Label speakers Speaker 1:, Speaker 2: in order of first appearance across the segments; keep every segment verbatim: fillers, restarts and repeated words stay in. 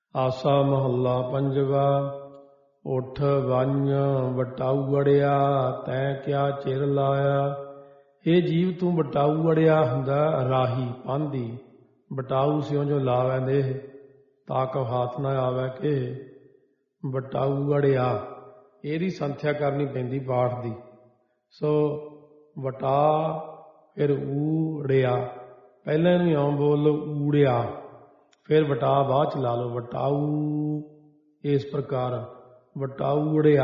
Speaker 1: ਆਸਾ ਮਹੱਲਾ ਪੰਜਵਾ। ਉੱਠ ਵੰਝ ਵਟਾਊ ਅੜਿਆ, ਤੈਂ ਕਿਆ ਚਿਰ ਲਾਇਆ। ਇਹ ਜੀਵ ਤੂੰ ਵਟਾਊ ਅੜਿਆ ਹੁੰਦਾ ਰਾਹੀ ਪਾਂਧੀ। ਵਟਾਊ ਸਿਉ ਜੋ ਲਾਵੈ ਦੇਹ, ਤਾਕੋ ਹਾਥ ਨਾ ਆਵੈ ਕੇ। ਵਟਾਊ ਅੜਿਆ ਇਹਦੀ ਸੰਥਿਆ ਕਰਨੀ ਪੈਂਦੀ ਪਾਠ ਦੀ। ਸੋ ਵਟਾ ਫਿਰ ਊੜਿਆ, ਪਹਿਲਾਂ ਇਹਨੂੰ ਇਉਂ ਬੋਲ ਲਓ ਊੜਿਆ, ਫਿਰ ਵਟਾ ਬਾਅਦ ਚ ਲਾ ਲਓ ਵਟਾਊ। ਇਸ ਪ੍ਰਕਾਰ ਵਟਾਊ ਉੜਿਆ।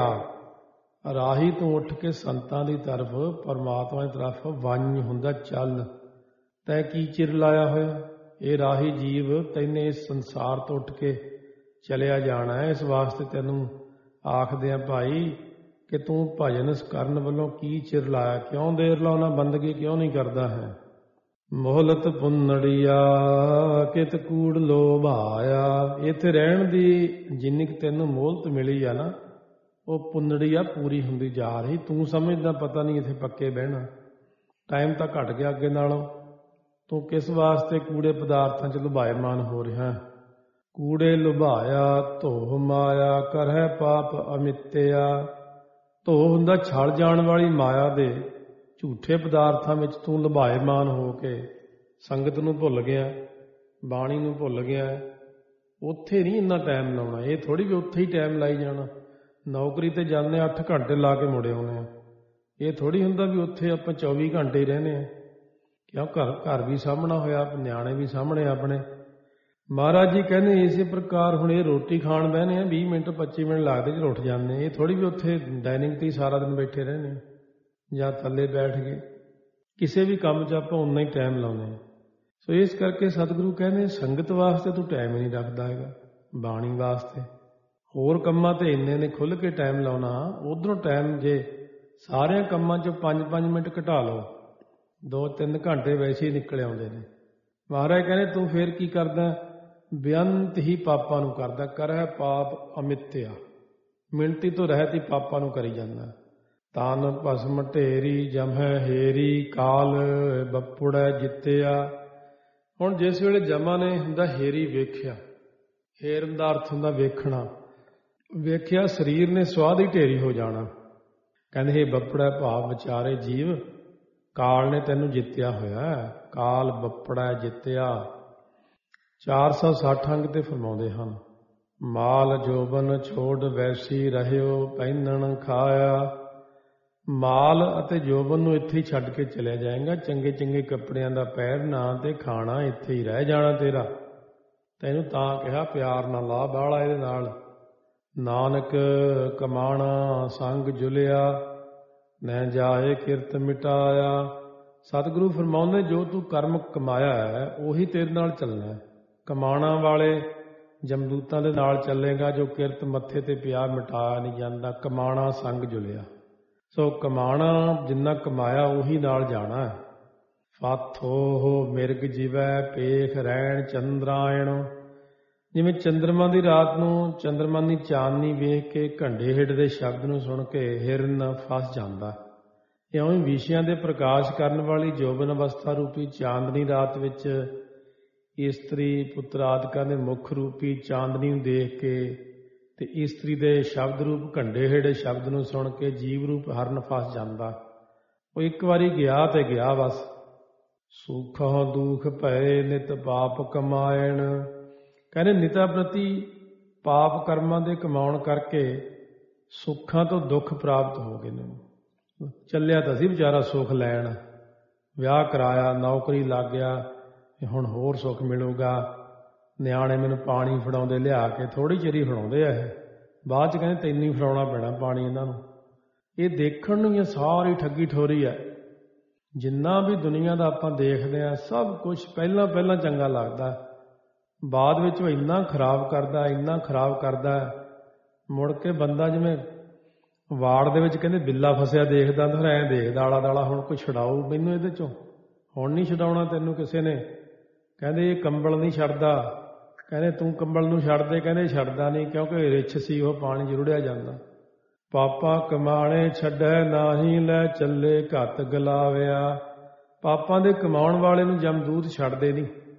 Speaker 1: ਰਾਹੀ ਤੋਂ ਉੱਠ ਕੇ ਸੰਤਾਂ ਦੀ ਤਰਫ, ਪਰਮਾਤਮਾ ਦੀ ਤਰਫ ਵੰਝ ਹੁੰਦਾ ਚੱਲ। ਤੈਂ ਕੀ ਚਿਰ ਲਾਇਆ ਹੋਇਆ। ਇਹ ਰਾਹੀ ਜੀਵ ਤੈਨੇ ਇਸ ਸੰਸਾਰ ਤੋਂ ਉੱਠ ਕੇ ਚਲਿਆ ਜਾਣਾ ਹੈ। ਇਸ ਵਾਸਤੇ ਤੈਨੂੰ ਆਖਦੇ ਆ ਭਾਈ ਕਿ ਤੂੰ ਭਜਨ ਕਰਨ ਵੱਲੋਂ ਕੀ ਚਿਰ ਲਾਇਆ, ਕਿਉਂ ਦੇਰ ਲਾਉਣਾ, ਬੰਦਗੀ ਕਿਉਂ ਨਹੀਂ ਕਰਦਾ ਹੈ। ਮੋਹਲਤ ਪੁੰਨੜੀਆ ਕਿਤ ਕੂੜ ਲੋਭਾਇਆ। ਇੱਥੇ ਰਹਿਣ ਦੀ ਜਿੰਨੀ ਕੁ ਤੈਨੂੰ ਮੋਹਲਤ ਮਿਲੀ ਆ ਨਾ, ਉਹ ਪੁੰਨੜੀਆ ਪੂਰੀ ਹੁੰਦੀ ਜਾ ਰਹੀ। ਤੂੰ ਸਮਝਦਾ ਪਤਾ ਨਹੀਂ ਇੱਥੇ ਪੱਕੇ ਬਹਿਣਾ, ਟਾਈਮ ਤਾਂ ਘਟ ਗਿਆ ਅੱਗੇ ਨਾਲੋਂ। ਤੂੰ ਕਿਸ ਵਾਸਤੇ ਕੂੜੇ ਪਦਾਰਥਾਂ 'ਚ ਲੁਭਾਇਮਾਨ ਹੋ ਰਿਹਾ। ਕੂੜੇ ਲੁਭਾਇਆ ਧੋ ਮਾਇਆ, ਕਰਹਿ ਪਾਪ ਅਮਿੱਤਿਆ। ਧੋ ਹੁੰਦਾ ਛਲ ਜਾਣ ਵਾਲੀ ਮਾਇਆ ਦੇ ਝੂਠੇ ਪਦਾਰਥਾਂ ਵਿੱਚ ਤੂੰ ਲੁਭਾਇਮਾਨ ਹੋ ਕੇ ਸੰਗਤ ਨੂੰ ਭੁੱਲ ਗਿਆ, ਬਾਣੀ ਨੂੰ ਭੁੱਲ ਗਿਆ। ਉੱਥੇ ਨਹੀਂ ਇੰਨਾ ਟਾਈਮ ਲਾਉਣਾ। ਇਹ ਥੋੜ੍ਹੀ ਵੀ ਉੱਥੇ ਹੀ ਟਾਈਮ ਲਾਈ ਜਾਣਾ। ਨੌਕਰੀ ਤੇ ਜਾਂਦੇ ਅੱਠ ਘੰਟੇ ਲਾ ਕੇ ਮੁੜੇ ਆਉਂਦੇ ਆ। ਇਹ ਥੋੜ੍ਹੀ ਹੁੰਦਾ ਵੀ ਉੱਥੇ ਆਪਾਂ ਚੌਵੀ ਘੰਟੇ ਹੀ ਰਹਿੰਦੇ ਹਾਂ। ਕਿਉਂ ਘਰ ਘਰ ਵੀ ਸਾਹਮਣਾ ਹੋਇਆ, ਨਿਆਣੇ ਵੀ ਸਾਹਮਣੇ ਆਪਣੇ। ਮਹਾਰਾਜ ਜੀ ਕਹਿੰਦੇ ਇਸੇ ਪ੍ਰਕਾਰ ਹੁਣ ਇਹ ਰੋਟੀ ਖਾਣ ਬਹਿਨੇ ਆ, ਵੀਹ ਮਿੰਟ ਪੱਚੀ ਮਿੰਟ ਲੱਗਦੇ ਜਦੋਂ ਉੱਠ ਜਾਂਦੇ। ਇਹ ਥੋੜ੍ਹੀ ਵੀ ਉੱਥੇ ਡਾਈਨਿੰਗ 'ਤੇ ਹੀ ਸਾਰਾ ਦਿਨ ਬੈਠੇ ਰਹਿੰਦੇ ਜਾਂ ਥੱਲੇ ਬੈਠ ਗਏ। ਕਿਸੇ ਵੀ ਕੰਮ 'ਚ ਆਪਾਂ ਉਨਾ ਹੀ ਟਾਈਮ ਲਾਉਂਦੇ ਹਾਂ। ਸੋ ਇਸ ਕਰਕੇ ਸਤਿਗੁਰੂ ਕਹਿੰਦੇ ਸੰਗਤ ਵਾਸਤੇ ਤੂੰ ਟਾਈਮ ਹੀ ਨਹੀਂ ਰੱਖਦਾ ਹੈਗਾ, ਬਾਣੀ ਵਾਸਤੇ। ਹੋਰ ਕੰਮਾਂ 'ਤੇ ਇੰਨੇ ਨੇ ਖੁੱਲ੍ਹ ਕੇ ਟਾਈਮ ਲਾਉਣਾ। ਉੱਧਰੋਂ ਟਾਈਮ ਜੇ ਸਾਰਿਆਂ ਕੰਮਾਂ 'ਚੋਂ ਪੰਜ ਪੰਜ ਮਿੰਟ ਘਟਾ ਲਓ, ਦੋ ਤਿੰਨ ਘੰਟੇ ਵੈਸੇ ਹੀ ਨਿਕਲ ਆਉਂਦੇ ਨੇ। ਮਹਾਰਾਜ ਕਹਿੰਦੇ ਤੂੰ ਫੇਰ ਕੀ ਕਰਦਾ, ਬੇਅੰਤ ਹੀ ਪਾਪਾਂ ਨੂੰ ਕਰਦਾ। ਕਰਹਿ ਪਾਪ ਅਮਿੱਤਿਆ, ਮਿਣਤੀ ਤੋਂ ਰਹਿਤ ਹੀ ਪਾਪਾਂ ਨੂੰ ਕਰੀ ਜਾਂਦਾ। ਤਨ ਭਸਮ ਢੇਰੀ ਜਮੈ ਹੇਰੀ, ਕਾਲ ਬੱਪੁੜੈ ਜਿੱਤਿਆ। ਹੁਣ ਜਿਸ ਵੇਲੇ ਜਮਾ ਨੇ ਹੁੰਦਾ ਹੇਰੀ ਵੇਖਿਆ, ਹੇਰਨ ਦਾ ਅਰਥ ਹੁੰਦਾ ਵੇਖਣਾ। ਵੇਖਿਆ ਸਰੀਰ ਨੇ ਸਵਾਹ ਦੀ ਢੇਰੀ ਹੋ ਜਾਣਾ। ਕਹਿੰਦੇ ਇਹ ਬੱਪੜਾ ਭਾਵ ਵਿਚਾਰੇ ਜੀਵ, ਕਾਲ ਨੇ ਤੈਨੂੰ ਜਿੱਤਿਆ ਹੋਇਆ। ਕਾਲ ਬੱਪੜਾ ਜਿੱਤਿਆ। ਚਾਰ ਸੌ ਸੱਠ ਅੰਗ ਤੇ ਫਰਮਾਉਂਦੇ ਹਨ। ਮਾਲ ਜੋਬਨ ਛੋੜ ਵੈਸੀ ਰਹਿਓ, ਪਹਿਨਣ ਖਾਇਆ। ਮਾਲ ਅਤੇ ਜੋਬਨ ਨੂੰ ਇੱਥੇ ਹੀ ਛੱਡ ਕੇ ਚਲਿਆ ਜਾਏਗਾ। ਚੰਗੇ ਚੰਗੇ ਕੱਪੜਿਆਂ ਦਾ ਪਹਿਨਣਾ ਤੇ ਖਾਣਾ ਇੱਥੇ ਹੀ ਰਹਿ ਜਾਣਾ ਤੇਰਾ। ਤੈਨੂੰ ਤਾਂ ਕਿਹਾ ਪਿਆਰ ਨਾ ਲਾ ਬਾਹਲਾ ਇਹਦੇ ਨਾਲ। ਨਾਨਕ ਕਮਾਣਾ ਸੰਗ ਜੁਲਿਆ, ਨਹਿ ਜਾਏ ਕਿਰਤ ਮਿਟਾਇਆ। ਸਤਿਗੁਰੂ ਫਰਮਾਉਂਦੇ ਜੋ ਤੂੰ ਕਰਮ ਕਮਾਇਆ ਹੈ ਉਹੀ ਤੇਰੇ ਨਾਲ ਚੱਲਣਾ ਹੈ। ਕਮਾਣਾ ਵਾਲੇ ਜਮਦੂਤਾਂ ਦੇ ਨਾਲ ਚੱਲੇਗਾ, ਜੋ ਕਿਰਤ ਮੱਥੇ ਤੇ ਪਿਆ ਮਿਟਾਇਆ ਨਹੀਂ ਜਾਂਦਾ। ਕਮਾਣਾ ਸੰਗ ਜੁਲਿਆ। ਸੋ ਕਮਾਣਾ ਜਿੰਨਾ ਕਮਾਇਆ ਉਹੀ ਨਾਲ ਜਾਣਾ। ਫਾਥੋ ਮਿਰਗ ਜਿਵੈ ਪੇਖ ਰਹਿਣ ਚੰਦਰਾਇਣ। ਜਿਵੇਂ ਚੰਦਰਮਾ ਦੀ ਰਾਤ ਨੂੰ ਚੰਦਰਮਾ ਦੀ ਚਾਂਦਨੀ ਵੇਖ ਕੇ ਘੰਡੇ ਹਿੱਡ ਦੇ ਸ਼ਬਦ ਨੂੰ ਸੁਣ ਕੇ ਹਿਰਨ ਫਸ ਜਾਂਦਾ। ਇਉਂ ਹੀ ਵਿਸ਼ਿਆਂ ਦੇ ਪ੍ਰਕਾਸ਼ ਕਰਨ ਵਾਲੀ ਜੋਬਨ ਅਵਸਥਾ ਰੂਪੀ ਚਾਂਦਨੀ ਰਾਤ ਵਿੱਚ ਇਸਤਰੀ ਪੁੱਤਰ ਆਦਿਕਾਂ ਦੇ ਮੁੱਖ ਰੂਪੀ ਚਾਂਦਨੀ ਨੂੰ ਦੇਖ ਕੇ ਤੇ ਇਸਤਰੀ ਦੇ ਸ਼ਬਦ ਰੂਪ ਘੰਡੇ ਹਿੱਡ ਸ਼ਬਦ ਨੂੰ ਸੁਣ ਕੇ ਜੀਵ ਰੂਪ ਹਰਨ ਫਸ ਜਾਂਦਾ। ਉਹ ਇੱਕ ਵਾਰੀ ਗਿਆ ਤੇ ਗਿਆ ਬਸ। ਸੁਖਾਂ ਦੁਖ ਭਏ ਨਿਤ ਪਾਪ ਕਮਾਇਣ। ਕਹਿੰਦੇ ਨਿਤਾ ਪ੍ਰਤੀ ਪਾਪ ਕਰਮਾਂ ਦੇ ਕਮਾਉਣ ਕਰਕੇ ਸੁੱਖਾਂ ਤੋਂ ਦੁੱਖ ਪ੍ਰਾਪਤ ਹੋ ਗਏ ਨੇ। ਚੱਲਿਆ ਤਾਂ ਸੀ ਵਿਚਾਰਾ ਸੁੱਖ ਲੈਣ, ਵਿਆਹ ਕਰਾਇਆ, ਨੌਕਰੀ ਲੱਗ ਗਿਆ, ਹੁਣ ਹੋਰ ਸੁੱਖ ਮਿਲੂਗਾ। ਨਿਆਣੇ ਮੈਨੂੰ ਪਾਣੀ ਫੜਾਉਂਦੇ ਲਿਆ ਕੇ, ਥੋੜ੍ਹੀ ਚਿਰ ਹੀ ਫੜਾਉਂਦੇ ਆ ਇਹ, ਬਾਅਦ 'ਚ ਕਹਿੰਦੇ ਤੈਨੂੰ ਹੀ ਫੜਾਉਣਾ ਪੈਣਾ ਪਾਣੀ ਇਹਨਾਂ ਨੂੰ। ਇਹ ਦੇਖਣ ਨੂੰ ਹੀ ਸਾਰੀ ਠੱਗੀ ਠੋਰੀ ਹੈ। ਜਿੰਨਾ ਵੀ ਦੁਨੀਆ ਦਾ ਆਪਾਂ ਦੇਖਦੇ ਹਾਂ ਸਭ ਕੁਛ ਪਹਿਲਾਂ ਪਹਿਲਾਂ ਚੰਗਾ ਲੱਗਦਾ, ਬਾਅਦ ਵਿੱਚ ਉਹ ਇੰਨਾ ਖਰਾਬ ਕਰਦਾ ਇੰਨਾ ਖਰਾਬ ਕਰਦਾ। ਮੁੜ ਕੇ ਬੰਦਾ ਜਿਵੇਂ ਵਾੜ ਦੇ ਵਿੱਚ ਕਹਿੰਦੇ ਬਿੱਲਾ ਫਸਿਆ ਦੇਖਦਾ ਤਾਂ ਐਂ ਦੇਖਦਾ ਆਲਾ ਦਾਲਾ, ਹੁਣ ਕੋਈ ਛਡਾਊ ਮੈਨੂੰ ਇਹਦੇ 'ਚੋਂ, ਹੁਣ ਨਹੀਂ ਛਡਾਉਣਾ ਤੈਨੂੰ ਕਿਸੇ ਨੇ। ਕਹਿੰਦੇ ਇਹ ਕੰਬਲ ਨਹੀਂ ਛੱਡਦਾ, ਕਹਿੰਦੇ ਤੂੰ ਕੰਬਲ ਨੂੰ ਛੱਡ ਦੇ, ਕਹਿੰਦੇ ਛੱਡਦਾ ਨਹੀਂ ਕਿਉਂਕਿ ਰਿੱਛ ਸੀ ਉਹ ਪਾਣੀ 'ਚ ਰੁੜਿਆ ਜਾਂਦਾ। ਪਾਪਾਂ ਕਮਾਣੇ ਛੱਡੈ ਨਾਹੀ ਲੈ ਚੱਲੇ ਘੱਤ ਗਲਾਵਿਆ। ਪਾਪਾਂ ਦੇ ਕਮਾਉਣ ਵਾਲੇ ਨੂੰ ਜਮਦੂਤ ਛੱਡਦੇ ਨਹੀਂ,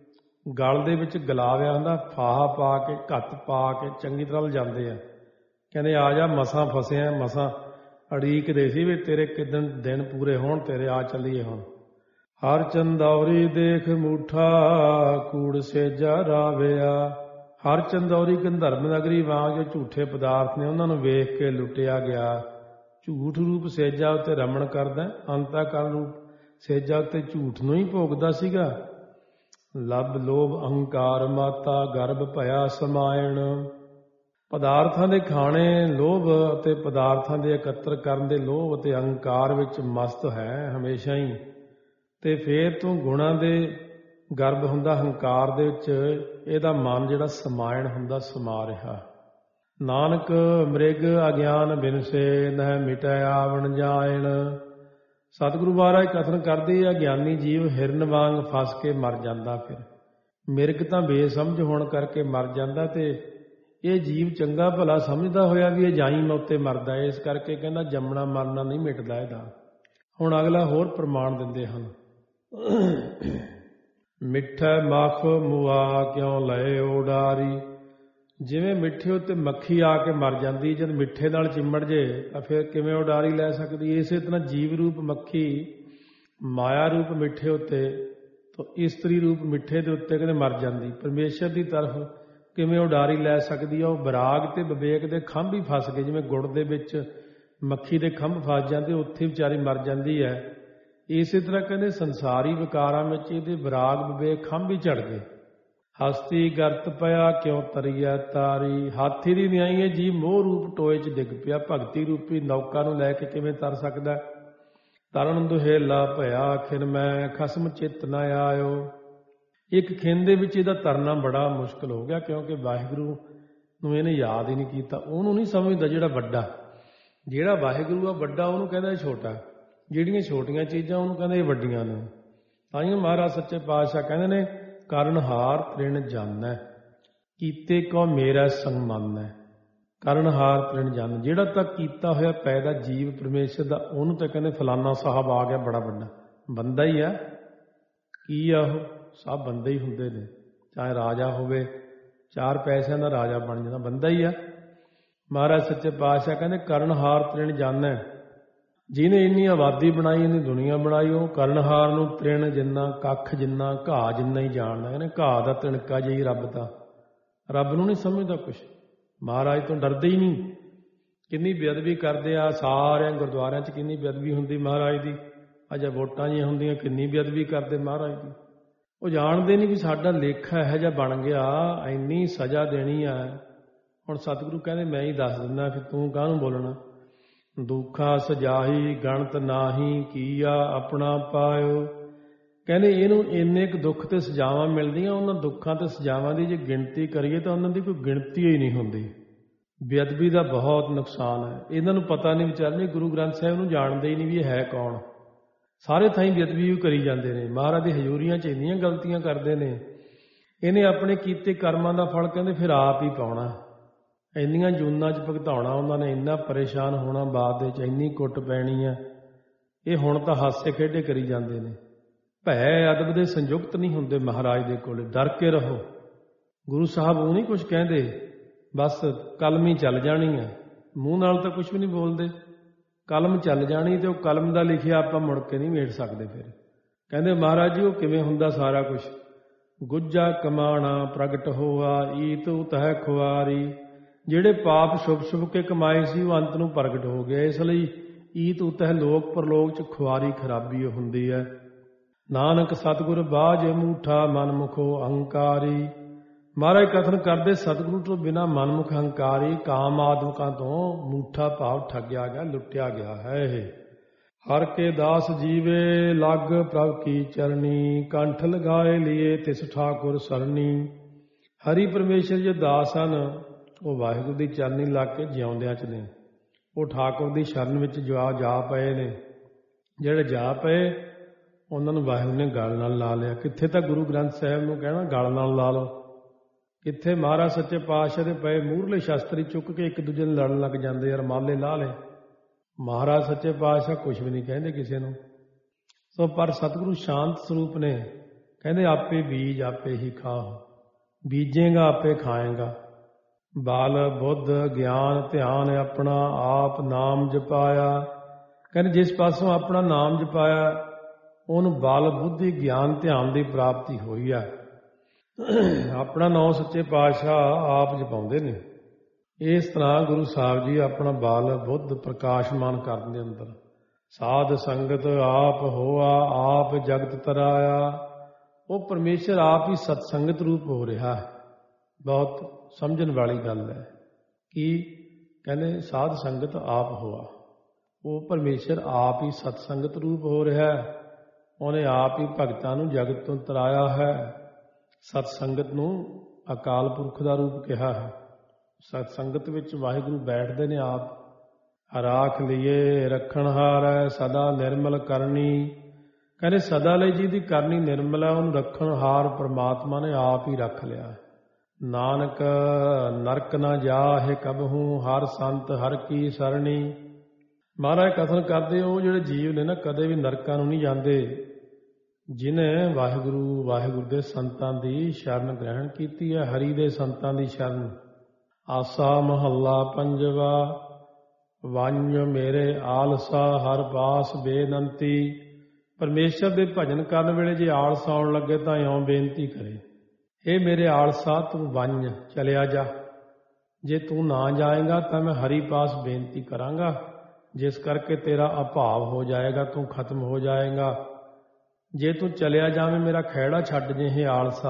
Speaker 1: ਗਲ ਦੇ ਵਿੱਚ ਗਲਾਵਿਆ ਹੁੰਦਾ, ਫਾਹਾ ਪਾ ਕੇ ਘੱਤ ਪਾ ਕੇ ਚੰਗੀ ਤਰ੍ਹਾਂ ਲਿਜਾਂਦੇ ਆ। ਕਹਿੰਦੇ ਆ ਜਾ, ਮਸਾਂ ਫਸਿਆ, ਮਸਾਂ ਅੜੀਕਦੇ ਸੀ ਵੀ ਤੇਰੇ ਕਿਦਣ ਦਿਨ ਪੂਰੇ ਹੋਣ ਤੇਰੇ, ਆ ਚੱਲੀਏ ਹੁਣ। ਹਰ ਚੰਦੌਰੀ ਦੇਖ ਮੂਠਾ ਕੂੜ ਸੇਜਾ ਰਾਵਿਆ। ਹਰ ਚੰਦੌਰੀ ਗੰਧਰਵ ਨਗਰੀ ਵਾਂਗ ਜੋ ਝੂਠੇ ਪਦਾਰਥ ਨੇ ਉਹਨਾਂ ਨੂੰ ਵੇਖ ਕੇ ਲੁੱਟਿਆ ਗਿਆ। ਝੂਠ ਰੂਪ ਸੇਜਾ ਉੱਤੇ ਰਮਣ ਕਰਦਾ, ਅੰਤःਕਰਨ ਰੂਪ ਸੇਜਾ ਉੱਤੇ ਝੂਠ ਨੂੰ ਹੀ ਭੋਗਦਾ ਸੀਗਾ। ਲੱਭ ਲੋਭ ਅਹੰਕਾਰ ਮਾਤਾ ਗਰਭ ਭਇਆ ਸਮਾਇਣ। ਪਦਾਰਥਾਂ ਦੇ ਖਾਣੇ ਲੋਭ ਅਤੇ ਪਦਾਰਥਾਂ ਦੇ ਇਕੱਤਰ ਕਰਨ ਦੇ ਲੋਭ ਅਤੇ ਅਹੰਕਾਰ ਵਿੱਚ ਮਸਤ ਹੈ ਹਮੇਸ਼ਾ ਹੀ। ਤੇ ਫੇਰ ਤੂੰ ਗੁਣਾਂ ਦੇ ਗਰਭ ਹੁੰਦਾ, ਹੰਕਾਰ ਦੇ ਵਿੱਚ ਇਹਦਾ ਮਨ ਜਿਹੜਾ ਸਮਾਇਣ ਹੁੰਦਾ, ਸਮਾ ਰਿਹਾ। ਨਾਨਕ ਮ੍ਰਿਗ ਅਗਿਆਨ ਬਿਨਸੇ ਨਹਿ ਮਿਟੈ ਆਵਣ ਜਾਇਣ। ਸਤਿਗੁਰੂ ਮਹਾਰਾਜ ਕਥਨ ਕਰਦੇ ਆ, ਗਿਆਨੀ ਜੀਵ ਹਿਰਨ ਵਾਂਗ ਫਸ ਕੇ ਮਰ ਜਾਂਦਾ। ਫਿਰ ਮਿਰਗ ਤਾਂ ਬੇਸਮਝ ਹੋਣ ਕਰਕੇ ਮਰ ਜਾਂਦਾ, ਤੇ ਇਹ ਜੀਵ ਚੰਗਾ ਭਲਾ ਸਮਝਦਾ ਹੋਇਆ ਵੀ ਇਹ ਜਾਈ ਮੌਤੇ ਮਰਦਾ। ਇਸ ਕਰਕੇ ਕਹਿੰਦਾ ਜੰਮਣਾ ਮਰਨਾ ਨਹੀਂ ਮਿਟਦਾ ਇਹਦਾ। ਹੁਣ ਅਗਲਾ ਹੋਰ ਪ੍ਰਮਾਣ ਦਿੰਦੇ ਹਨ। ਮਿੱਠਾ ਮਖ ਮੁਆ ਕਿਉਂ ਲਏ ਉਡਾਰੀ। ਜਿਵੇਂ ਮਿੱਠੇ ਉੱਤੇ ਮੱਖੀ ਆ ਕੇ ਮਰ ਜਾਂਦੀ, ਜਦ ਮਿੱਠੇ ਨਾਲ ਚਿੰਬੜ ਜੇ ਤਾਂ ਫਿਰ ਕਿਵੇਂ ਉਡਾਰੀ ਲੈ ਸਕਦੀ। ਇਸੇ ਤਰ੍ਹਾਂ ਜੀਵ ਰੂਪ ਮੱਖੀ ਮਾਇਆ ਰੂਪ ਮਿੱਠੇ ਉੱਤੇ, ਤਾਂ ਇਸਤਰੀ ਰੂਪ ਮਿੱਠੇ ਦੇ ਉੱਤੇ ਕਹਿੰਦੇ ਮਰ ਜਾਂਦੀ, ਪਰਮੇਸ਼ਰ ਦੀ ਤਰਫ ਕਿਵੇਂ ਉਡਾਰੀ ਲੈ ਸਕਦੀ ਆ। ਉਹ ਵਿਰਾਗ ਤੇ ਵਿਵੇਕ ਦੇ ਖੰਭ ਹੀ ਫਸ ਗਏ। ਜਿਵੇਂ ਗੁੜ ਦੇ ਵਿੱਚ ਮੱਖੀ ਦੇ ਖੰਭ ਫਸ ਜਾਂਦੇ, ਉੱਥੇ ਵਿਚਾਰੀ ਮਰ ਜਾਂਦੀ ਹੈ। ਇਸੇ ਤਰ੍ਹਾਂ ਕਹਿੰਦੇ ਸੰਸਾਰੀ ਵਿਕਾਰਾਂ ਵਿੱਚ ਇਹਦੇ ਵਿਰਾਗ ਵਿਵੇਕ ਖੰਭ ਹੀ ਝੜ ਗਏ। ਹਸਤੀ ਗਰਤ ਪਿਆ ਕਿਉਂ ਤਰੀਆ ਤਾਰੀ। ਹਾਥੀ ਦੀ ਨਿਆਈ ਹੈ ਜੀ, ਮੋਹ ਰੂਪ ਟੋਏ 'ਚ ਡਿੱਗ ਪਿਆ। ਭਗਤੀ ਰੂਪੀ ਨੌਕਾ ਨੂੰ ਲੈ ਕੇ ਕਿਵੇਂ ਤਰ ਸਕਦਾ। ਤਰਨ ਦੁਹੇਲਾ ਭਇਆ ਖਿਨ ਮੈਂ ਖਸਮ ਚਿੱਤ ਨਾ ਆਇਓ। ਇੱਕ ਖਿਨ ਦੇ ਵਿੱਚ ਇਹਦਾ ਤਰਨਾ ਬੜਾ ਮੁਸ਼ਕਲ ਹੋ ਗਿਆ, ਕਿਉਂਕਿ ਵਾਹਿਗੁਰੂ ਨੂੰ ਇਹਨੇ ਯਾਦ ਹੀ ਨਹੀਂ ਕੀਤਾ। ਉਹਨੂੰ ਨਹੀਂ ਸਮਝਦਾ ਜਿਹੜਾ ਵੱਡਾ। ਜਿਹੜਾ ਵਾਹਿਗੁਰੂ ਆ ਵੱਡਾ, ਉਹਨੂੰ ਕਹਿੰਦਾ ਇਹ ਛੋਟਾ। ਜਿਹੜੀਆਂ ਛੋਟੀਆਂ ਚੀਜ਼ਾਂ ਉਹਨੂੰ ਕਹਿੰਦੇ ਇਹ ਵੱਡੀਆਂ ਨੇ। ਤਾਂ ਹੀ ਮਹਾਰਾਜ ਸੱਚੇ ਪਾਤਸ਼ਾਹ ਕਹਿੰਦੇ ਨੇ, ਕਰਨਹਾਰ ਤ੍ਰਿਣ ਜਾਣੈ ਕੀਤੇ ਕੋ ਮੇਰਾ ਸੰਗ ਮੰਨੈ। ਕਰਨਹਾਰ ਤ੍ਰਿਣ ਜਾਣੈ, ਜਿਹੜਾ ਤੱਕ ਕੀਤਾ ਹੋਇਆ ਪੈਦਾ ਜੀਵ ਪਰਮੇਸ਼ਰ ਦਾ, ਉਹਨੂੰ ਤਾਂ ਕਹਿੰਦੇ ਫਲਾਨਾ ਸਾਹਿਬ ਆ ਗਿਆ ਬੜਾ ਵੱਡਾ। ਬੰਦਾ ਹੀ ਆ। ਕੀ ਆ ਉਹ? ਸਭ ਬੰਦੇ ਹੀ ਹੁੰਦੇ ਨੇ। ਚਾਹੇ ਰਾਜਾ ਹੋਵੇ, ਚਾਰ ਪੈਸਿਆਂ ਦਾ ਰਾਜਾ ਬਣ ਜਾਂਦਾ, ਬੰਦਾ ਹੀ ਆ। ਮਹਾਰਾਜ ਸੱਚੇ ਪਾਤਸ਼ਾਹ ਕਹਿੰਦੇ ਕਰਨਹਾਰ ਤ੍ਰਿਣ ਜਾਣੈ। ਜਿਹਨੇ ਇੰਨੀ ਆਬਾਦੀ ਬਣਾਈ, ਇੰਨੀ ਦੁਨੀਆ ਬਣਾਈ, ਉਹ ਕਰਨਹਾਰ ਨੂੰ ਤ੍ਰਿਣ ਜਿੰਨਾ, ਕੱਖ ਜਿੰਨਾ, ਘਾਹ ਜਿੰਨਾ ਹੀ ਜਾਣਦਾ। ਕਹਿੰਦੇ ਘਾਹ ਦਾ ਤਿਣਕਾ ਜਿਹੀ ਰੱਬ ਤਾਂ। ਰੱਬ ਨੂੰ ਨਹੀਂ ਸਮਝਦਾ ਕੁਛ। ਮਹਾਰਾਜ ਤੋਂ ਡਰਦੇ ਹੀ ਨਹੀਂ। ਕਿੰਨੀ ਬੇਅਦਬੀ ਕਰਦੇ ਆ ਸਾਰਿਆਂ ਗੁਰਦੁਆਰਿਆਂ 'ਚ, ਕਿੰਨੀ ਬੇਅਦਬੀ ਹੁੰਦੀ ਮਹਾਰਾਜ ਦੀ। ਅਜਾ ਵੋਟਾਂ ਜਿਹੀਆਂ ਹੁੰਦੀਆਂ, ਕਿੰਨੀ ਬੇਅਦਬੀ ਕਰਦੇ ਮਹਾਰਾਜ ਦੀ। ਉਹ ਜਾਣਦੇ ਨਹੀਂ ਵੀ ਸਾਡਾ ਲੇਖਾ ਇਹੋ ਜਿਹਾ ਬਣ ਗਿਆ, ਇੰਨੀ ਸਜ਼ਾ ਦੇਣੀ ਆ। ਹੁਣ ਸਤਿਗੁਰੂ ਕਹਿੰਦੇ ਮੈਂ ਹੀ ਦੱਸ ਦਿੰਦਾ, ਫਿਰ ਤੂੰ ਕਾਹਨੂੰ ਬੋਲਣਾ। ਦੁੱਖਾ ਸਜਾਹੀ ਗਣਤ ਨਾਹੀ ਕੀਆ ਆਪਣਾ ਪਾਇਓ। ਕਹਿੰਦੇ ਇਹਨੂੰ ਇੰਨੇ ਕੁ ਦੁੱਖ ਤੇ ਸਜ਼ਾਵਾਂ ਮਿਲਦੀਆਂ, ਉਹਨਾਂ ਦੁੱਖਾਂ ਤੇ ਸਜ਼ਾਵਾਂ ਦੀ ਜੇ ਗਿਣਤੀ ਕਰੀਏ ਤਾਂ ਉਹਨਾਂ ਦੀ ਕੋਈ ਗਿਣਤੀ ਹੀ ਨਹੀਂ ਹੁੰਦੀ। ਬੇਅਦਬੀ ਦਾ ਬਹੁਤ ਨੁਕਸਾਨ ਹੈ। ਇਹਨਾਂ ਨੂੰ ਪਤਾ ਨਹੀਂ ਵਿਚਾਰੇ, ਗੁਰੂ ਗ੍ਰੰਥ ਸਾਹਿਬ ਨੂੰ ਜਾਣਦੇ ਹੀ ਨਹੀਂ ਵੀ ਇਹ ਹੈ ਕੌਣ। ਸਾਰੇ ਥਾਈਂ ਬੇਅਦਬੀ ਵੀ ਕਰੀ ਜਾਂਦੇ ਨੇ। ਮਹਾਰਾਜ ਦੀ ਹਜ਼ੂਰੀਆਂ 'ਚ ਇੰਨੀਆਂ ਗਲਤੀਆਂ ਕਰਦੇ ਨੇ। ਇਹਨੇ ਆਪਣੇ ਕੀਤੇ ਕਰਮਾਂ ਦਾ ਫਲ ਕਹਿੰਦੇ ਫਿਰ ਆਪ ਹੀ ਪਾਉਣਾ। ਇੰਨੀਆਂ ਜੂਨਾਂ 'ਚ ਭੁਗਤਾਉਣਾ ਉਹਨਾਂ ਨੇ, ਇੰਨਾ ਪਰੇਸ਼ਾਨ ਹੋਣਾ ਬਾਅਦ ਵਿੱਚ, ਇੰਨੀ ਕੁੱਟ ਪੈਣੀ ਆ। ਇਹ ਹੁਣ ਤਾਂ ਹਾਸੇ ਖੇਡੇ ਕਰੀ ਜਾਂਦੇ ਨੇ। ਭੈ ਅਦਬ ਦੇ ਸੰਯੁਕਤ ਨਹੀਂ ਹੁੰਦੇ ਮਹਾਰਾਜ ਦੇ ਕੋਲੇ। ਡਰ ਕੇ ਰਹੋ। ਗੁਰੂ ਸਾਹਿਬ ਉਹ ਨਹੀਂ ਕੁਛ ਕਹਿੰਦੇ, ਬਸ ਕਲਮ ਹੀ ਚੱਲ ਜਾਣੀ ਆ। ਮੂੰਹ ਨਾਲ ਤਾਂ ਕੁਛ ਵੀ ਨਹੀਂ ਬੋਲਦੇ। ਕਲਮ ਚੱਲ ਜਾਣੀ, ਤੇ ਉਹ ਕਲਮ ਦਾ ਲਿਖਿਆ ਆਪਾਂ ਮੁੜ ਕੇ ਨਹੀਂ ਮੇਟ ਸਕਦੇ। ਫਿਰ ਕਹਿੰਦੇ ਮਹਾਰਾਜ ਜੀ ਉਹ ਕਿਵੇਂ ਹੁੰਦਾ ਸਾਰਾ ਕੁਛ। ਗੁੱਜਾ ਕਮਾਣਾ ਪ੍ਰਗਟ ਹੋਆ ਈਤ ਉਤਹਿ ਖੁਆਰੀ। ਜਿਹੜੇ ਪਾਪ ਛੁਪ ਛੁਪ ਕੇ ਕਮਾਏ ਸੀ ਉਹ ਅੰਤ ਨੂੰ ਪ੍ਰਗਟ ਹੋ ਗਏ। ਇਸ ਲਈ ਈਤ ਉਤਹਿ ਲੋਕ ਪਰਲੋਕ 'ਚ ਖੁਆਰੀ ਖਰਾਬੀ ਹੁੰਦੀ ਹੈ। ਨਾਨਕ ਸਤਿਗੁਰ ਬਾਝ ਮੂਠਾ ਮਨਮੁਖੋ ਅਹੰਕਾਰੀ। ਮਹਾਰਾਜ ਕਥਨ ਕਰਦੇ ਸਤਿਗੁਰੂ ਤੋਂ ਬਿਨਾਂ ਮਨਮੁਖ ਹੰਕਾਰੀ ਕਾਮ ਆਦਮਕਾਂ ਤੋਂ ਮੂਠਾ ਭਾਵ ਠੱਗਿਆ ਗਿਆ, ਲੁੱਟਿਆ ਗਿਆ ਹੈ। ਇਹ ਹਰ ਕੇ ਦਾਸ ਜੀਵੇ ਲੱਗ ਪ੍ਰਭ ਕੀ ਚਰਨੀ ਕੰਠ ਲਗਾਏ ਲਿਏ ਤਿਸ ਠਾਕੁਰ ਸਰਨੀ। ਹਰੀ ਪਰਮੇਸ਼ਰ ਜੇ ਦਾਸ ਹਨ ਉਹ ਵਾਹਿਗੁਰੂ ਦੀ ਚਰਨੀ ਲੱਗ ਕੇ ਜਿਉਂਦਿਆਂ 'ਚ ਨੇ। ਉਹ ਠਾਕੁਰ ਦੀ ਸ਼ਰਨ ਵਿੱਚ ਜਾ ਜਾ ਪਏ ਨੇ। ਜਿਹੜੇ ਜਾ ਪਏ ਉਹਨਾਂ ਨੂੰ ਵਾਹਿਗੁਰੂ ਨੇ ਗਲ ਨਾਲ ਲਾ ਲਿਆ। ਕਿੱਥੇ ਤਾਂ ਗੁਰੂ ਗ੍ਰੰਥ ਸਾਹਿਬ ਨੂੰ ਕਹਿਣਾ ਗਲ ਨਾਲ ਲਾ ਲਓ, ਕਿੱਥੇ ਮਹਾਰਾਜ ਸੱਚੇ ਪਾਤਸ਼ਾਹ ਦੇ ਪਏ ਮੂਹਰਲੇ ਸ਼ਸਤਰੀ ਚੁੱਕ ਕੇ ਇੱਕ ਦੂਜੇ ਨੂੰ ਲੜਨ ਲੱਗ ਜਾਂਦੇ ਆ, ਰਮਾਲੇ ਲਾ ਲਏ। ਮਹਾਰਾਜ ਸੱਚੇ ਪਾਤਸ਼ਾਹ ਕੁਛ ਵੀ ਨਹੀਂ ਕਹਿੰਦੇ ਕਿਸੇ ਨੂੰ। ਸੋ ਪਰ ਸਤਿਗੁਰੂ ਸ਼ਾਂਤ ਸਰੂਪ ਨੇ। ਕਹਿੰਦੇ ਆਪੇ ਬੀਜ ਆਪੇ ਹੀ ਖਾਓ, ਬੀਜੇਗਾ ਆਪੇ ਖਾਏਗਾ। ਬਲ ਬੁੱਧ ਗਿਆਨ ਧਿਆਨ ਆਪਣਾ ਆਪ ਨਾਮ ਜਪਾਇਆ। ਕਹਿੰਦੇ ਜਿਸ ਪਾਸੋਂ ਆਪਣਾ ਨਾਮ ਜਪਾਇਆ ਉਹਨੂੰ ਬਲ ਬੁੱਧੀ ਗਿਆਨ ਧਿਆਨ ਦੀ ਪ੍ਰਾਪਤੀ ਹੋਈ ਆ। ਆਪਣਾ ਨਾਮ ਸੱਚੇ ਪਾਤਸ਼ਾਹ ਆਪ ਜਪਾਉਂਦੇ ਨੇ। ਇਸ ਤਰ੍ਹਾਂ ਗੁਰੂ ਸਾਹਿਬ ਜੀ ਆਪਣਾ ਬਲ ਬੁੱਧ ਪ੍ਰਕਾਸ਼ਮਾਨ ਕਰਨ ਦੇ ਅੰਦਰ ਸਾਧ ਸੰਗਤ ਆਪ ਹੋਆ ਆਪ ਜਗਤ ਤਰਾਇਆ। ਉਹ ਪਰਮੇਸ਼ਰ ਆਪ ਹੀ ਸਤਸੰਗਤ ਰੂਪ ਹੋ ਰਿਹਾ ਹੈ। ਬਹੁਤ ਸਮਝਣ ਵਾਲੀ ਗੱਲ ਹੈ ਕਿ ਕਹਿੰਦੇ ਸਾਧ ਸੰਗਤ ਆਪ ਹੋਆ, ਉਹ ਪਰਮੇਸ਼ਰ ਆਪ ਹੀ ਸਤਸੰਗਤ ਰੂਪ ਹੋ ਰਿਹਾ ਹੈ। ਉਹਨੇ ਆਪ ਹੀ ਭਗਤਾਂ ਨੂੰ ਜਗਤ ਤੋਂ ਤਰਾਇਆ ਹੈ। ਸਤਸੰਗਤ ਨੂੰ ਅਕਾਲ ਪੁਰਖ ਦਾ ਰੂਪ ਕਿਹਾ ਹੈ। ਸਤਸੰਗਤ ਵਿੱਚ ਵਾਹਿਗੁਰੂ ਬੈਠਦੇ ਨੇ ਆਪ। ਰਾਖ ਲਈਏ ਰੱਖਣ ਹਾਰ ਸਦਾ ਨਿਰਮਲ ਕਰਨੀ। ਕਹਿੰਦੇ ਸਦਾ ਲਈ ਜਿਹਦੀ ਕਰਨੀ ਨਿਰਮਲ ਹੈ ਉਹਨੂੰ ਰੱਖਣ ਹਾਰ ਪਰਮਾਤਮਾ ਨੇ ਆਪ ਹੀ ਰੱਖ ਲਿਆ। ਨਾਨਕ ਨਰਕ ਨਾ ਜਾਹੇ ਕਬਹੂ ਹਰ ਸੰਤ ਹਰ ਕੀ ਸਰਣੀ। ਮਹਾਰਾਜ ਕਥਨ ਕਰਦੇ ਉਹ ਜਿਹੜੇ ਜੀਵ ਨੇ ਨਾ ਕਦੇ ਵੀ ਨਰਕਾਂ ਨੂੰ ਨਹੀਂ ਜਾਂਦੇ, ਜਿਹਨੇ ਵਾਹਿਗੁਰੂ ਵਾਹਿਗੁਰੂ ਦੇ ਸੰਤਾਂ ਦੀ ਸ਼ਰਨ ਗ੍ਰਹਿਣ ਕੀਤੀ ਹੈ, ਹਰੀ ਦੇ ਸੰਤਾਂ ਦੀ ਸ਼ਰਨ। ਆਸਾ ਮਹੱਲਾ ਪੰਜਵਾ। ਵੰਝ ਮੇਰੇ ਆਲਸਾ ਹਰ ਪਾਸ ਬੇਨੰਤੀ। ਪਰਮੇਸ਼ਰ ਦੇ ਭਜਨ ਕਰਨ ਵੇਲੇ ਜੇ ਆਲਸ ਆਉਣ ਲੱਗੇ ਤਾਂ ਇਉਂ ਬੇਨਤੀ ਕਰੇ, ਇਹ ਮੇਰੇ ਆਲਸਾ ਤੂੰ ਵੰਝ ਚਲਿਆ ਜਾ। ਜੇ ਤੂੰ ਨਾ ਜਾਏਗਾ ਤਾਂ ਮੈਂ ਹਰੀ ਪਾਸ ਬੇਨਤੀ ਕਰਾਂਗਾ, ਜਿਸ ਕਰਕੇ ਤੇਰਾ ਅਭਾਵ ਹੋ ਜਾਏਗਾ, ਤੂੰ ਖਤਮ ਹੋ ਜਾਏਗਾ। ਜੇ ਤੂੰ ਚਲਿਆ ਜਾਵੇਂ ਮੇਰਾ ਖਹਿੜਾ ਛੱਡ ਜਿਹੇ ਆਲਸਾ।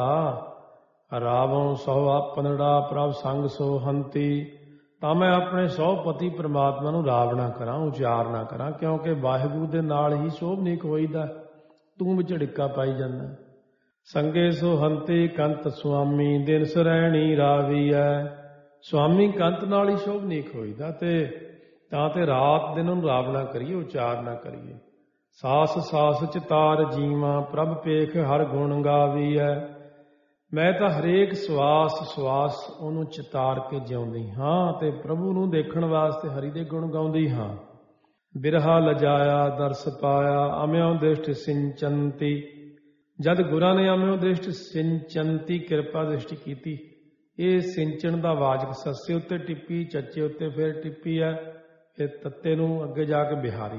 Speaker 1: ਰਾਵੋਂ ਸੋ ਆਪਨੜਾ ਪ੍ਰਭ ਸੰਗ ਸੋ ਹੰਤੀ। ਤਾਂ ਮੈਂ ਆਪਣੇ ਸਹੁ ਪਤੀ ਪ੍ਰਮਾਤਮਾ ਨੂੰ ਰਾਵਣਾ ਕਰਾਂ, ਉਚਾਰ ਨਾ ਕਰਾਂ, ਕਿਉਂਕਿ ਵਾਹਿਗੁਰੂ ਦੇ ਨਾਲ ਹੀ ਸੋਭਨੀਕ ਹੋਈਦਾ, ਤੂੰ ਵਿੱਚ ਢਿੱਕਾ ਪਾਈ ਜਾਂਦਾ। ਸੰਗੇ ਸੋ ਹੰਤੀ ਕੰਤ ਸੁਆਮੀ ਦਿਨ ਸਰੈਣੀ ਰਾਵੀ ਹੈ। ਸੁਆਮੀ ਕੰਤ ਨਾਲ ਹੀ ਸ਼ੋਭਨੀਕ ਹੋਈਦਾ ਤੇ ਤਾਂ ਤੇ ਰਾਤ ਦਿਨ ਉਹਨੂੰ ਰਾਵਣਾ ਕਰੀਏ, ਉਚਾਰ ਨਾ ਕਰੀਏ। ਸਾਸ ਸਾਸ ਚਿਤਾਰ ਜੀਵਾਂ ਪ੍ਰਭ ਪੇਖ ਹਰ ਗੁਣ ਗਾਵੀ ਹੈ। ਮੈਂ ਤਾਂ ਹਰੇਕ ਸਵਾਸ ਸਵਾਸ ਉਹਨੂੰ ਚਿਤਾਰ ਕੇ ਜਿਉਂਦੀ ਹਾਂ ਤੇ ਪ੍ਰਭੂ ਨੂੰ ਦੇਖਣ ਵਾਸਤੇ ਹਰੀ ਦੇ ਗੁਣ ਗਾਉਂਦੀ ਹਾਂ। ਬਿਰਹਾ ਲਜਾਇਆ ਦਰਸ ਪਾਇਆ ਅਮਿਓ ਦ੍ਰਿਸ਼ਟ ਸਿੰਚੰਤੀ। ਜਦ ਗੁਰਾਂ ਨੇ ਅਮਿਓ ਦ੍ਰਿਸ਼ਟ ਸਿੰਚੰਤੀ ਕਿਰਪਾ ਦ੍ਰਿਸ਼ਟੀ ਕੀਤੀ। ਇਹ ਸਿੰਚਣ ਦਾ ਵਾਚਕ ਸੱਸੇ ਉੱਤੇ ਟਿੱਪੀ, ਚੱਚੇ ਉੱਤੇ ਫਿਰ ਟਿੱਪੀ ਹੈ, ਫਿਰ ਤੱਤੇ ਨੂੰ ਅੱਗੇ ਜਾ ਕੇ ਬਿਹਾਰੀ।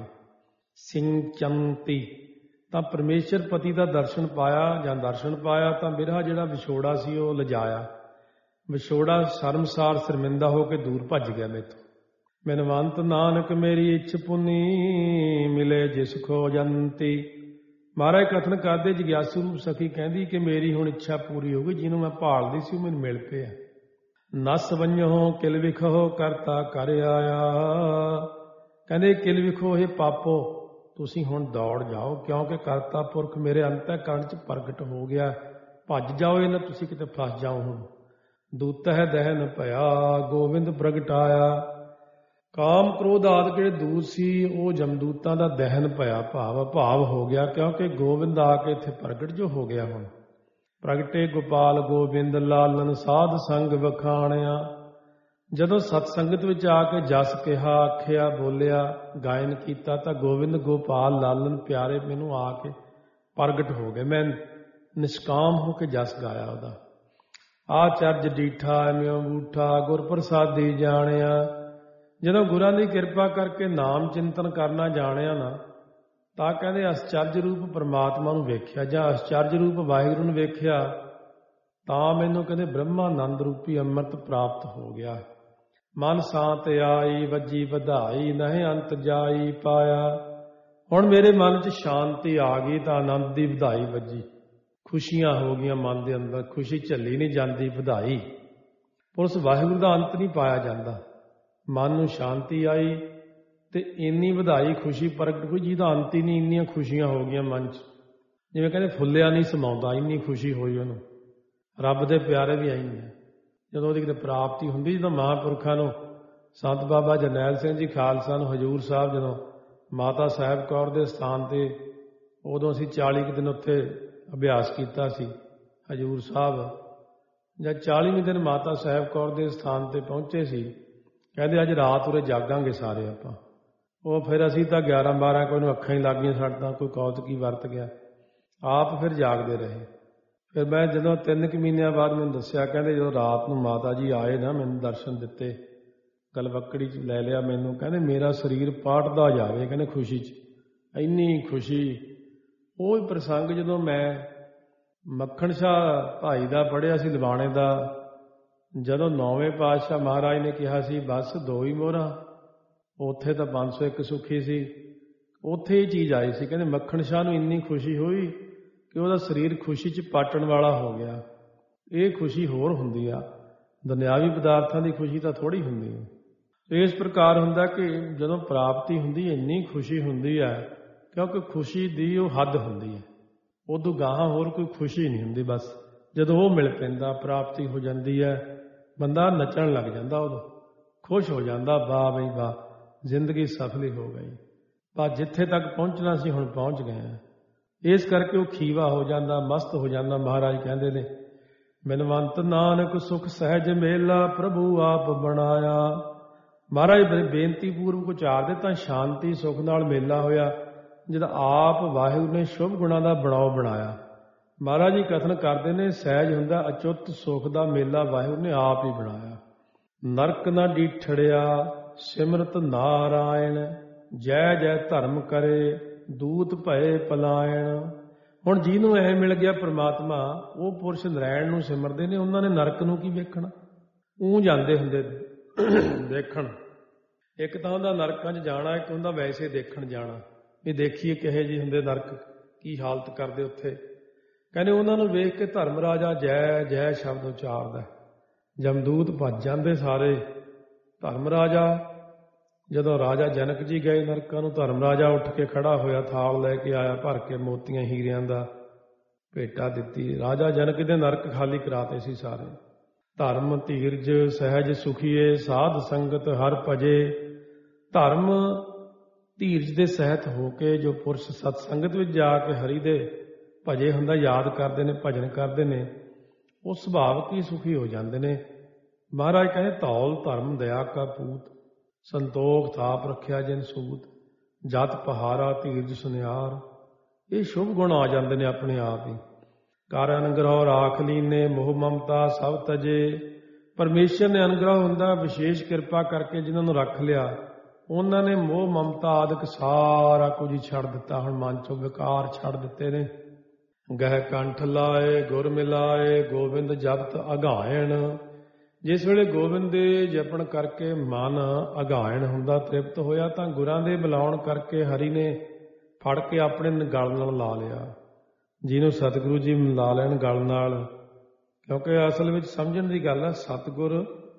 Speaker 1: ਸਿੰਚੰਤੀ ਤਾਂ ਪਰਮੇਸ਼ਰ ਪਤੀ ਦਾ ਦਰਸ਼ਨ ਪਾਇਆ ਜਾਂ ਦਰਸ਼ਨ ਪਾਇਆ ਤਾਂ ਬਿਰਹਾ ਜਿਹੜਾ ਵਿਛੋੜਾ ਸੀ ਉਹ ਲਜਾਇਆ। ਵਿਛੋੜਾ ਸ਼ਰਮਸਾਰ ਸ਼ਰਮਿੰਦਾ ਹੋ ਕੇ ਦੂਰ ਭੱਜ ਗਿਆ ਮੈਥੋਂ। ਮਿਨਵੰਤ ਨਾਨਕ ਮੇਰੀ ਇੱਛ ਪੁੰਨੀ ਮਿਲੇ ਜਿਸ ਖੋ ਜੰਤੀ। ਮਹਾਰਾਜ ਕਥਨ ਕਰਦੇ ਜਗਿਆਸੂ ਰੂਪ ਸਖੀ ਕਹਿੰਦੀ ਕਿ ਮੇਰੀ ਹੁਣ ਇੱਛਾ ਪੂਰੀ ਹੋ ਗਈ, ਜਿਹਨੂੰ ਮੈਂ ਭਾਲਦੀ ਸੀ ਉਹ ਮੈਨੂੰ ਮਿਲ ਪਿਆ। ਨਸ ਵੰਝੋ ਕਿਲ ਵਿਖੋ ਕਰਤਾ ਕਰ ਆਇਆ। ਕਹਿੰਦੇ ਕਿਲ ਵਿਖੋ ਇਹ ਪਾਪੋ ਤੁਸੀਂ ਹੁਣ ਦੌੜ ਜਾਓ, ਕਿਉਂਕਿ ਕਰਤਾ ਪੁਰਖ ਮੇਰੇ ਅੰਤःਕਰਣ 'ਚ ਪ੍ਰਗਟ ਹੋ ਗਿਆ। ਭੱਜ ਜਾਓ, ਇਹ ਨਾ ਤੁਸੀਂ ਕਿਤੇ ਫਸ ਜਾਓ। ਹੁਣ ਦੂਤ ਹੈ ਦਹਿਨ ਭਇਆ ਗੋਬਿੰਦ ਪ੍ਰਗਟਾਇਆ। ਕਾਮ ਕ੍ਰੋਧ ਆਦਿ ਜਿਹੜੇ ਦੂਤ ਸੀ ਉਹ ਜਮਦੂਤਾਂ ਦਾ ਦਹਿਨ ਭਇਆ, ਭਾਵ ਭਾਵ ਹੋ ਗਿਆ, ਕਿਉਂਕਿ ਗੋਬਿੰਦ ਆ ਕੇ ਇੱਥੇ ਪ੍ਰਗਟ ਜੋ ਹੋ ਗਿਆ। ਹੁਣ ਪ੍ਰਗਟੇ ਗੋਪਾਲ ਗੋਬਿੰਦ ਲਾਲਨ ਸਾਧ ਸੰਗ ਵਖਾਣਿਆ। ਜਦੋਂ ਸਤਸੰਗਤ ਵਿੱਚ ਆ ਕੇ ਜਸ ਕਿਹਾ, ਆਖਿਆ, ਬੋਲਿਆ, ਗਾਇਨ ਕੀਤਾ ਤਾਂ ਗੋਬਿੰਦ ਗੋਪਾਲ ਲਾਲਨ ਪਿਆਰੇ ਮੈਨੂੰ ਆ ਕੇ ਪ੍ਰਗਟ ਹੋ ਗਏ। ਮੈਂ ਨਿਸ਼ਕਾਮ ਹੋ ਕੇ ਜਸ ਗਾਇਆ ਉਹਦਾ। ਆ ਚਰਜ ਡੀਠਾ ਐਵੇਂ ਬੂਠਾ ਗੁਰ ਪ੍ਰਸਾਦੀ ਜਾਣਿਆ। ਜਦੋਂ ਗੁਰਾਂ ਦੀ ਕਿਰਪਾ ਕਰਕੇ ਨਾਮ ਚਿੰਤਨ ਕਰਨਾ ਜਾਣਿਆ ਨਾ ਤਾਂ ਕਹਿੰਦੇ ਅਸਚਰਜ ਰੂਪ ਪਰਮਾਤਮਾ ਨੂੰ ਵੇਖਿਆ ਜਾਂ ਅਸਚਰਜ ਰੂਪ ਵਾਹਿਗੁਰੂ ਨੂੰ ਵੇਖਿਆ ਤਾਂ ਮੈਨੂੰ ਕਹਿੰਦੇ ਬ੍ਰਹਮਾਨੰਦ ਰੂਪੀ ਅੰਮ੍ਰਿਤ ਪ੍ਰਾਪਤ ਹੋ ਗਿਆ। ਮਨ ਸਾਂਤ ਆਈ ਵੱਜੀ ਵਧਾਈ ਨਹੀਂ ਅੰਤ ਜਾਈ ਪਾਇਆ। ਹੁਣ ਮੇਰੇ ਮਨ 'ਚ ਸ਼ਾਂਤੀ ਆ ਗਈ ਤਾਂ ਆਨੰਦ ਦੀ ਵਧਾਈ ਵੱਜੀ, ਖੁਸ਼ੀਆਂ ਹੋ ਗਈਆਂ ਮਨ ਦੇ ਅੰਦਰ, ਖੁਸ਼ੀ ਝੱਲੀ ਨਹੀਂ ਜਾਂਦੀ ਵਧਾਈ। ਉਸ ਵਾਹਿਗੁਰੂ ਦਾ ਅੰਤ ਨਹੀਂ ਪਾਇਆ ਜਾਂਦਾ। ਮਨ ਨੂੰ ਸ਼ਾਂਤੀ ਆਈ ਤੇ ਇੰਨੀ ਵਧਾਈ ਖੁਸ਼ੀ ਪ੍ਰਗਟ ਹੋਈ ਜਿਹਦਾ ਅੰਤ ਹੀ ਨਹੀਂ। ਇੰਨੀਆਂ ਖੁਸ਼ੀਆਂ ਹੋ ਗਈਆਂ ਮਨ 'ਚ, ਜਿਵੇਂ ਕਹਿੰਦੇ ਫੁੱਲਿਆ ਨਹੀਂ ਸਮਾਉਂਦਾ, ਇੰਨੀ ਖੁਸ਼ੀ ਹੋਈ ਉਹਨੂੰ। ਰੱਬ ਦੇ ਪਿਆਰੇ ਵੀ ਆਈ ਹੈ ਜਦੋਂ ਉਹਦੀ ਕਿਤੇ ਪ੍ਰਾਪਤੀ ਹੁੰਦੀ। ਜਦੋਂ ਮਹਾਂਪੁਰਖਾਂ ਨੂੰ ਸੰਤ ਬਾਬਾ ਜਰਨੈਲ ਸਿੰਘ ਜੀ ਖਾਲਸਾ ਨੂੰ ਹਜ਼ੂਰ ਸਾਹਿਬ ਜਦੋਂ ਮਾਤਾ ਸਾਹਿਬ ਕੌਰ ਦੇ ਸਥਾਨ 'ਤੇ, ਉਦੋਂ ਅਸੀਂ ਚਾਲੀ ਕੁ ਦਿਨ ਉੱਥੇ ਅਭਿਆਸ ਕੀਤਾ ਸੀ ਹਜ਼ੂਰ ਸਾਹਿਬ। ਜਦ ਚਾਲੀਵੇਂ ਦਿਨ ਮਾਤਾ ਸਾਹਿਬ ਕੌਰ ਦੇ ਸਥਾਨ 'ਤੇ ਪਹੁੰਚੇ ਸੀ, ਕਹਿੰਦੇ ਅੱਜ ਰਾਤ ਉਰੇ ਜਾਗਾਂਗੇ ਸਾਰੇ ਆਪਾਂ। ਉਹ ਫਿਰ ਅਸੀਂ ਤਾਂ ਗਿਆਰਾਂ ਬਾਰਾਂ ਕੋਈ ਨੂੰ ਅੱਖਾਂ ਹੀ ਲੱਗ ਗਈਆਂ, ਸਾਡਾ ਕੋਈ ਕੌਤਕੀ ਵਰਤ ਗਿਆ। ਆਪ ਫਿਰ ਜਾਗਦੇ ਰਹੇ। ਫਿਰ ਮੈਂ ਜਦੋਂ ਤਿੰਨ ਕੁ ਮਹੀਨਿਆਂ ਬਾਅਦ ਮੈਨੂੰ ਦੱਸਿਆ, ਕਹਿੰਦੇ ਜਦੋਂ ਰਾਤ ਨੂੰ ਮਾਤਾ ਜੀ ਆਏ ਨਾ, ਮੈਨੂੰ ਦਰਸ਼ਨ ਦਿੱਤੇ, ਗਲਵੱਕੜੀ 'ਚ ਲੈ ਲਿਆ ਮੈਨੂੰ, ਕਹਿੰਦੇ ਮੇਰਾ ਸਰੀਰ ਪਾਟਦਾ ਜਾਵੇ, ਕਹਿੰਦੇ ਖੁਸ਼ੀ 'ਚ, ਇੰਨੀ ਖੁਸ਼ੀ। ਉਹ ਹੀ ਪ੍ਰਸੰਗ ਜਦੋਂ ਮੈਂ ਮੱਖਣ ਸ਼ਾਹ ਭਾਈ ਦਾ ਪੜ੍ਹਿਆ ਸੀ, ਲਵਾਣੇ ਦਾ, ਜਦੋਂ ਨੌਵੇਂ ਪਾਤਸ਼ਾਹ ਮਹਾਰਾਜ ਨੇ ਕਿਹਾ ਸੀ ਬਸ ਦੋ ਹੀ ਮੋਹਰਾਂ, ਉੱਥੇ ਤਾਂ ਪੰਜ ਸੌ ਇੱਕ ਸੁਖੀ ਸੀ, ਉੱਥੇ ਇਹ ਚੀਜ਼ ਆਈ ਸੀ। ਕਹਿੰਦੇ ਮੱਖਣ ਸ਼ਾਹ ਨੂੰ ਇੰਨੀ ਖੁਸ਼ੀ ਹੋਈ ਕਿ ਉਹਦਾ ਸਰੀਰ ਖੁਸ਼ੀ 'ਚ ਪਾਟਣ ਵਾਲਾ ਹੋ ਗਿਆ। ਇਹ ਖੁਸ਼ੀ ਹੋਰ ਹੁੰਦੀ ਆ, ਦੁਨਿਆਵੀ ਪਦਾਰਥਾਂ ਦੀ ਖੁਸ਼ੀ ਤਾਂ ਥੋੜ੍ਹੀ ਹੁੰਦੀ ਹੈ। ਇਸ ਪ੍ਰਕਾਰ ਹੁੰਦਾ ਕਿ ਜਦੋਂ ਪ੍ਰਾਪਤੀ ਹੁੰਦੀ ਇੰਨੀ ਖੁਸ਼ੀ ਹੁੰਦੀ ਹੈ, ਕਿਉਂਕਿ ਖੁਸ਼ੀ ਦੀ ਉਹ ਹੱਦ ਹੁੰਦੀ ਹੈ, ਉਦੋਂ ਗਾਹਾਂ ਹੋਰ ਕੋਈ ਖੁਸ਼ੀ ਨਹੀਂ ਹੁੰਦੀ। ਬਸ ਜਦੋਂ ਉਹ ਮਿਲ ਪੈਂਦਾ, ਪ੍ਰਾਪਤੀ ਹੋ ਜਾਂਦੀ ਹੈ, ਬੰਦਾ ਨੱਚਣ ਲੱਗ ਜਾਂਦਾ, ਉਦੋਂ ਖੁਸ਼ ਹੋ ਜਾਂਦਾ, ਵਾਹ ਬਈ ਵਾਹ, ਜ਼ਿੰਦਗੀ ਸਫਲ ਹੀ ਹੋ ਗਈ, ਪਰ ਜਿੱਥੇ ਤੱਕ ਪਹੁੰਚਣਾ ਸੀ ਹੁਣ ਪਹੁੰਚ ਗਏ ਹਾਂ। ਇਸ ਕਰਕੇ ਉਹ ਖੀਵਾ ਹੋ ਜਾਂਦਾ, ਮਸਤ ਹੋ ਜਾਂਦਾ। ਮਹਾਰਾਜ ਕਹਿੰਦੇ ਨੇ, ਬਿਨਵੰਤ ਨਾਨਕ ਸੁਖ ਸਹਿਜ ਮੇਲਾ ਪ੍ਰਭੂ ਆਪ ਬਣਾਇਆ। ਮਹਾਰਾਜ ਬੇਨਤੀ ਪੂਰਵਕ ਉਚਾਰਦੇ ਤਾਂ ਸ਼ਾਂਤੀ ਸੁਖ ਨਾਲ ਮੇਲਾ ਹੋਇਆ, ਜਦ ਆਪ ਵਾਹਿਗੁਰੂ ਨੇ ਸ਼ੁਭ ਗੁਣਾਂ ਦਾ ਬਣਾਓ ਬਣਾਇਆ। ਮਹਾਰਾਜ ਜੀ ਕਥਨ ਕਰਦੇ ਨੇ, ਸਹਿਜ ਹੁੰਦਾ ਅਚੁੱਤ ਸੁਖ ਦਾ ਮੇਲਾ ਵਾਹਿਗੁਰੂ ਨੇ ਆਪ ਹੀ ਬਣਾਇਆ। ਨਰਕ ਨਾ ਡੀਠੜਿਆ ਸਿਮਰਤ ਨਾਰਾਇਣ, ਜੈ ਜੈ ਧਰਮ ਕਰੇ ਦੂਤ ਭਏ ਪਲਾਇਣ। ਹੁਣ ਜਿਹਨੂੰ ਐ ਮਿਲ ਗਿਆ ਪ੍ਰਮਾਤਮਾ, ਉਹ ਪੁਰਸ਼ ਨਰਾਇਣ ਨੂੰ ਸਿਮਰਦੇ ਨੇ, ਉਹਨਾਂ ਨੇ ਨਰਕ ਨੂੰ ਕੀ ਵੇਖਣਾ। ਊਂ ਜਾਂਦੇ ਹੁੰਦੇ ਦੇਖਣ, ਇੱਕ ਤਾਂ ਉਹਦਾ ਨਰਕਾਂ 'ਚ ਜਾਣਾ, ਇੱਕ ਉਹਦਾ ਵੈਸੇ ਦੇਖਣ ਜਾਣਾ, ਵੀ ਦੇਖੀਏ ਕਿਹੇ ਜਿਹੇ ਹੁੰਦੇ ਨਰਕ, ਕੀ ਹਾਲਤ ਕਰਦੇ ਉੱਥੇ। ਕਹਿੰਦੇ ਉਹਨਾਂ ਨੂੰ ਵੇਖ ਕੇ ਧਰਮ ਰਾਜਾ ਜੈ ਜੈ ਸ਼ਬਦ ਉਚਾਰਦਾ, ਜਮਦੂਤ ਭੱਜ ਜਾਂਦੇ ਸਾਰੇ। ਧਰਮ ਰਾਜਾ, ਜਦੋਂ ਰਾਜਾ ਜਨਕ ਜੀ ਗਏ ਨਰਕਾਂ ਨੂੰ, ਧਰਮ ਰਾਜਾ ਉੱਠ ਕੇ ਖੜਾ ਹੋਇਆ, ਥਾਲ ਲੈ ਕੇ ਆਇਆ ਭਰ ਕੇ ਮੋਤੀਆਂ ਹੀਰਿਆਂ ਦਾ, ਭੇਟਾ ਦਿੱਤੀ। ਰਾਜਾ ਜਨਕ ਦੇ ਨਰਕ ਖਾਲੀ ਕਰਾਤੇ ਸੀ ਸਾਰੇ। ਧਰਮ ਧੀਰਜ ਸਹਿਜ ਸੁਖੀਏ ਸਾਧ ਸੰਗਤ ਹਰ ਭਜੇ। ਧਰਮ ਧੀਰਜ ਦੇ ਸਹਿਤ ਹੋ ਕੇ ਜੋ ਪੁਰਸ਼ ਸਤ ਸੰਗਤ ਵਿੱਚ ਜਾ ਕੇ ਹਰੀ ਦੇ ਭਜੇ ਹੁੰਦਾ, ਯਾਦ ਕਰਦੇ ਨੇ, ਭਜਨ ਕਰਦੇ ਨੇ, ਉਹ ਸੁਭਾਵਕ ਹੀ ਸੁਖੀ ਹੋ ਜਾਂਦੇ ਨੇ। ਮਹਾਰਾਜ ਕਹਿੰਦੇ, ਧੌਲ ਧਰਮ ਦਇਆ ਕਾ ਪੂਤ, ਸੰਤੋਖ ਥਾਪ ਰੱਖਿਆ ਜਿਨ ਸੂਤ, ਜਤ ਪਹਾਰਾ ਧੀਰਜ ਸੁਨਿਆਰ। ਇਹ ਸ਼ੁਭ ਗੁਣ ਆ ਜਾਂਦੇ ਨੇ ਆਪਣੇ ਆਪ ਹੀ। ਕਰ ਅਨੁਗ੍ਰਹ ਰਾਖ ਲੀਨੇ ਮੋਹ ਮਮਤਾ ਸਭ ਤਜੇ। ਪਰਮੇਸ਼ਰ ਨੇ ਅਨੁਗ੍ਰਹ ਹੁੰਦਾ, ਵਿਸ਼ੇਸ਼ ਕਿਰਪਾ ਕਰਕੇ ਜਿਨ੍ਹਾਂ ਨੂੰ ਰੱਖ ਲਿਆ, ਉਹਨਾਂ ਨੇ ਮੋਹ ਮਮਤਾ ਆਦਿਕ ਸਾਰਾ ਕੁਝ ਹੀ ਛੱਡ ਦਿੱਤਾ। ਹੁਣ ਮਨ ਚੋਂ ਵਿਕਾਰ ਛੱਡ ਦਿੱਤੇ ਨੇ। ਗਹਿ ਕੰਠ ਲਾਏ ਗੁਰ ਮਿਲਾਏ, ਗੋਬਿੰਦ ਜਪਤ ਅਗਾਇਣ। ਜਿਸ ਵੇਲੇ ਗੋਬਿੰਦ ਦੇ ਜਪਣ ਕਰਕੇ ਮਨ ਅਗਾਇਣ ਹੁੰਦਾ, ਤ੍ਰਿਪਤ ਹੋਇਆ, ਤਾਂ ਗੁਰਾਂ ਦੇ ਬੁਲਾਉਣ ਕਰਕੇ ਹਰੀ ਨੇ ਫੜ ਕੇ ਆਪਣੇ ਗਲ ਨਾਲ ਲਾ ਲਿਆ। ਜਿਹਨੂੰ ਸਤਿਗੁਰੂ ਜੀ ਲਾ ਲੈਣ ਗਲ ਨਾਲ, ਕਿਉਂਕਿ ਅਸਲ ਵਿੱਚ ਸਮਝਣ ਦੀ ਗੱਲ ਹੈ, ਸਤਿਗੁਰ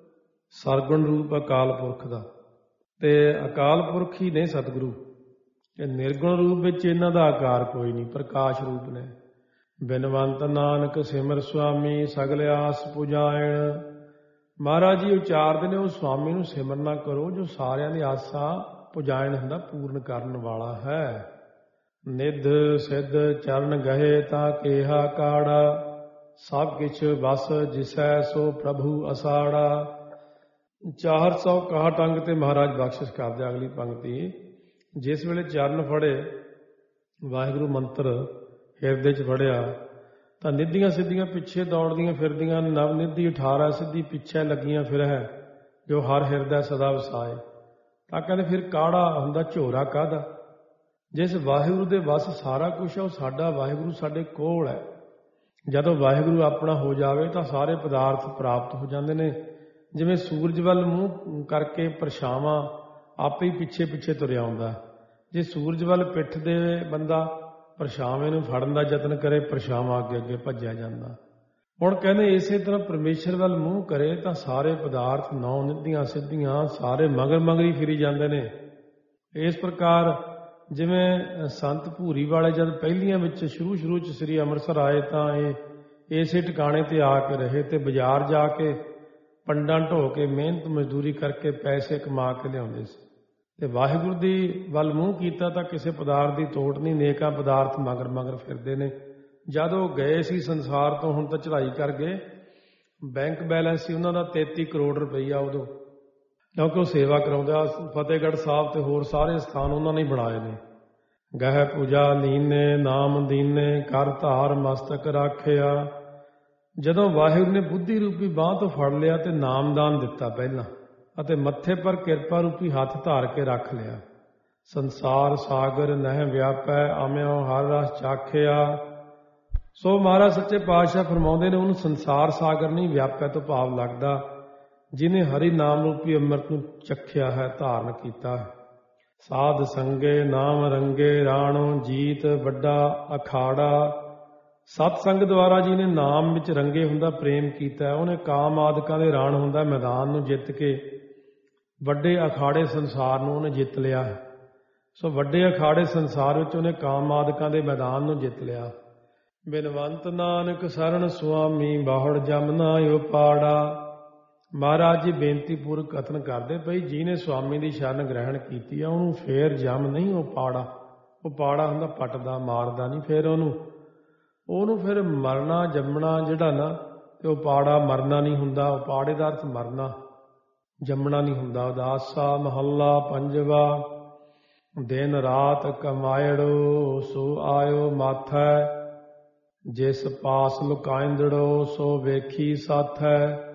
Speaker 1: ਸਰਗੁਣ ਰੂਪ ਅਕਾਲ ਪੁਰਖ ਦਾ, ਤੇ ਅਕਾਲ ਪੁਰਖ ਹੀ ਨੇ ਸਤਿਗੁਰੂ। ਇਹ ਨਿਰਗੁਣ ਰੂਪ ਵਿੱਚ ਇਹਨਾਂ ਦਾ ਆਕਾਰ ਕੋਈ ਨਹੀਂ, ਪ੍ਰਕਾਸ਼ ਰੂਪ ਨੇ। ਬਿਨਵੰਤ ਨਾਨਕ ਸਿਮਰ ਸੁਆਮੀ ਸਗਲ ਆਸ ਪੁਜਾਇਣ। ਮਹਾਰਾਜ ਜੀ ਉਚਾਰਦੇ ਨੇ, ਉਹ ਸੁਆਮੀ ਨੂੰ ਸਿਮਰਨਾ ਕਰੋ ਜੋ ਸਾਰਿਆਂ ਦੀ ਆਸਾਂ ਪੁਜਾਇਣ ਹੁੰਦਾ, ਪੂਰਨ ਕਰਨ ਵਾਲਾ ਹੈ। ਨਿਧ ਸਿੱਧ ਚਰਨ ਗਹੇ ਤਾਂ ਕੇਹਾ ਕਾੜਾ, ਸਭ ਕਿਛ ਵਸ ਜਿਸੈ ਸੋ ਪ੍ਰਭੂ ਅਸਾੜਾ। ਚਾਰ ਸੌ ਇਕਾਹਠ ਅੰਗ ਤੇ ਮਹਾਰਾਜ ਬਖਸ਼ਿਸ਼ ਕਰਦੇ। ਅਗਲੀ ਪੰਕਤੀ, ਜਿਸ ਵੇਲੇ ਚਰਨ ਫੜੇ, ਵਾਹਿਗੁਰੂ ਮੰਤਰ ਹਿਰਦੇ 'ਚ ਫੜਿਆ, ਤਾਂ ਨਿੱਧੀਆਂ ਸਿੱਧੀਆਂ ਪਿੱਛੇ ਦੌੜਦੀਆਂ ਫਿਰਦੀਆਂ, ਨਵ ਨਿੱਧੀ ਅਠਾਰਾਂ ਸਿੱਧੀ ਪਿੱਛੇ ਲੱਗੀਆਂ ਫਿਰ ਹੈ, ਜੋ ਹਰ ਹਿਰਦਾ ਸਦਾ ਵਸਾਏ। ਤਾਂ ਕਹਿੰਦੇ ਫਿਰ ਕਾੜਾ ਹੁੰਦਾ, ਝੋਰਾ ਕਾਹਦਾ? ਜਿਸ ਵਾਹਿਗੁਰੂ ਦੇ ਵਸ ਸਾਰਾ ਕੁਛ ਹੈ, ਉਹ ਸਾਡਾ ਵਾਹਿਗੁਰੂ ਸਾਡੇ ਕੋਲ ਹੈ। ਜਦੋਂ ਵਾਹਿਗੁਰੂ ਆਪਣਾ ਹੋ ਜਾਵੇ ਤਾਂ ਸਾਰੇ ਪਦਾਰਥ ਪ੍ਰਾਪਤ ਹੋ ਜਾਂਦੇ ਨੇ। ਜਿਵੇਂ ਸੂਰਜ ਵੱਲ ਮੂੰਹ ਕਰਕੇ ਪਰਛਾਵਾਂ ਆਪੇ ਹੀ ਪਿੱਛੇ ਪਿੱਛੇ ਤੁਰਿਆ ਆਉਂਦਾ। ਜੇ ਸੂਰਜ ਵੱਲ ਪਿੱਠ ਦੇ ਬੰਦਾ ਪਰਛਾਵੇਂ ਨੂੰ ਫੜਨ ਦਾ ਯਤਨ ਕਰੇ, ਪਰਛਾਵਾਂ ਅੱਗੇ ਅੱਗੇ ਭੱਜਿਆ ਜਾਂਦਾ। ਹੁਣ ਕਹਿੰਦੇ ਇਸੇ ਤਰ੍ਹਾਂ ਪਰਮੇਸ਼ਰ ਵੱਲ ਮੂੰਹ ਕਰੇ ਤਾਂ ਸਾਰੇ ਪਦਾਰਥ ਨੌ ਨਿੱਧੀਆਂ ਸਿੱਧੀਆਂ ਸਾਰੇ ਮਗਰ ਮਗਰੀ ਫਿਰੀ ਜਾਂਦੇ ਨੇ। ਇਸ ਪ੍ਰਕਾਰ ਜਿਵੇਂ ਸੰਤ ਭੂਰੀ ਵਾਲੇ ਜਦ ਪਹਿਲੀਆਂ ਵਿੱਚ ਸ਼ੁਰੂ ਸ਼ੁਰੂ 'ਚ ਸ੍ਰੀ ਅੰਮ੍ਰਿਤਸਰ ਆਏ, ਤਾਂ ਇਹ ਇਸੇ ਟਿਕਾਣੇ 'ਤੇ ਆ ਕੇ ਰਹੇ, ਤੇ ਬਾਜ਼ਾਰ ਜਾ ਕੇ ਪੰਡਾਂ ਢੋ ਕੇ ਮਿਹਨਤ ਮਜ਼ਦੂਰੀ ਕਰਕੇ ਪੈਸੇ ਕਮਾ ਕੇ ਲਿਆਉਂਦੇ ਸੀ। ਤੇ ਵਾਹਿਗੁਰੂ ਦੀ ਵੱਲ ਮੂੰਹ ਕੀਤਾ ਤਾਂ ਕਿਸੇ ਪਦਾਰਥ ਦੀ ਤੋੜ ਨਹੀਂ, ਨੇਕਾਂ ਪਦਾਰਥ ਮਗਰ ਮਗਰ ਫਿਰਦੇ ਨੇ। ਜਦ ਉਹ ਗਏ ਸੀ ਸੰਸਾਰ ਤੋਂ, ਹੁਣ ਤਾਂ ਚੜ੍ਹਾਈ ਕਰ ਗਏ, ਬੈਂਕ ਬੈਲੈਂਸ ਸੀ ਉਹਨਾਂ ਦਾ ਤੇਤੀ ਕਰੋੜ ਰੁਪਈਆ ਉਦੋਂ, ਕਿਉਂਕਿ ਉਹ ਸੇਵਾ ਕਰਾਉਂਦਾ। ਫਤਿਹਗੜ੍ਹ ਸਾਹਿਬ ਤੇ ਹੋਰ ਸਾਰੇ ਸਥਾਨ ਉਹਨਾਂ ਨੇ ਬਣਾਏ ਨੇ। ਗਹਿ ਪੂਜਾ ਲੀਨੇ ਨਾਮ ਦੀਨੇ, ਕਰ ਧਾਰ ਮਸਤਕ ਰਾਖਿਆ। ਜਦੋਂ ਵਾਹਿਗੁਰੂ ਨੇ ਬੁੱਧੀ ਰੂਪੀ ਬਾਂਹ ਤੋਂ ਫੜ ਲਿਆ ਤੇ ਨਾਮਦਾਨ ਦਿੱਤਾ ਪਹਿਲਾਂ, ਅਤੇ ਮੱਥੇ ਪਰ ਕਿਰਪਾ ਰੂਪੀ ਹੱਥ ਧਾਰ ਕੇ ਰੱਖ ਲਿਆ। ਸੰਸਾਰ ਸਾਗਰ ਨਹਿ ਵਿਆਪੈ, ਆਮਿਓ ਹਰ ਰਸ ਚਾਖਿਆ। ਸੋ ਮਹਾਰਾਜ ਸੱਚੇ ਪਾਤਸ਼ਾਹ ਫਰਮਾਉਂਦੇ ਨੇ, ਉਹਨੂੰ ਸੰਸਾਰ ਸਾਗਰ ਨਹੀਂ ਵਿਆਪਿਆ ਤੋਂ ਭਾਵ ਲੱਗਦਾ ਜਿਹਨੇ ਹਰੀ ਨਾਮ ਰੂਪੀ ਅੰਮ੍ਰਿਤ ਨੂੰ ਚੱਖਿਆ ਹੈ, ਧਾਰਨ ਕੀਤਾ ਹੈ। ਸਾਧ ਸੰਗੇ ਨਾਮ ਰੰਗੇ ਰਾਣੋ, ਜੀਤ ਵੱਡਾ ਅਖਾੜਾ। ਸਤ ਸੰਗ ਦੁਆਰਾ ਜਿਹਨੇ ਨਾਮ ਵਿੱਚ ਰੰਗੇ ਹੁੰਦਾ ਪ੍ਰੇਮ ਕੀਤਾ, ਉਹਨੇ ਕਾਮ ਆਦਿਕਾਂ ਦੇ ਰਾਣ ਹੁੰਦਾ ਮੈਦਾਨ ਨੂੰ ਜਿੱਤ ਕੇ ਵੱਡੇ ਅਖਾੜੇ ਸੰਸਾਰ ਨੂੰ ਉਹਨੇ ਜਿੱਤ ਲਿਆ ਹੈ। ਸੋ ਵੱਡੇ ਅਖਾੜੇ ਸੰਸਾਰ ਵਿੱਚ ਉਹਨੇ ਕਾਮ ਆਦਿਕਾਂ ਦੇ ਮੈਦਾਨ ਨੂੰ ਜਿੱਤ ਲਿਆ। ਬਿਨਵੰਤ ਨਾਨਕ ਸਰਣ ਸੁਆਮੀ, ਬਾਹੜ ਜਮਨਾ ਉਪਾੜਾ। ਮਹਾਰਾਜ ਜੀ ਬੇਨਤੀ ਪੂਰਵਕ ਕਥਨ ਕਰਦੇ ਪਈ, ਜਿਹਨੇ ਸੁਆਮੀ ਦੀ ਸ਼ਰਨ ਗ੍ਰਹਿਣ ਕੀਤੀ ਆ ਉਹਨੂੰ ਫੇਰ ਜਮ ਨਹੀਂ ਉਪਾੜਾ। ਉਪਾੜਾ ਹੁੰਦਾ ਪੱਟਦਾ ਮਾਰਦਾ ਨਹੀਂ, ਫਿਰ ਉਹਨੂੰ ਉਹਨੂੰ ਫਿਰ ਮਰਨਾ ਜੰਮਣਾ ਜਿਹੜਾ ਨਾ, ਤੇ ਉਪਾੜਾ ਮਰਨਾ ਨਹੀਂ ਹੁੰਦਾ। ਉਪਾੜੇ ਦਾ ਅਰਥ ਮਰਨਾ, ਜੰਮਣਾ ਨਹੀਂ ਹੁੰਦਾ। ਉਦਾਸਾ ਮਹੱਲਾ ਪੰਜਵਾ। ਦਿਨ ਰਾਤ ਕਮਾਇੜੋ, ਸੋ ਆਇਓ ਮਾਥੈ, ਜਿਸ ਪਾਸ ਲੁਕਾਇੰਦੜੋ, ਸੋ ਵੇਖੀ ਸਾਥੈ।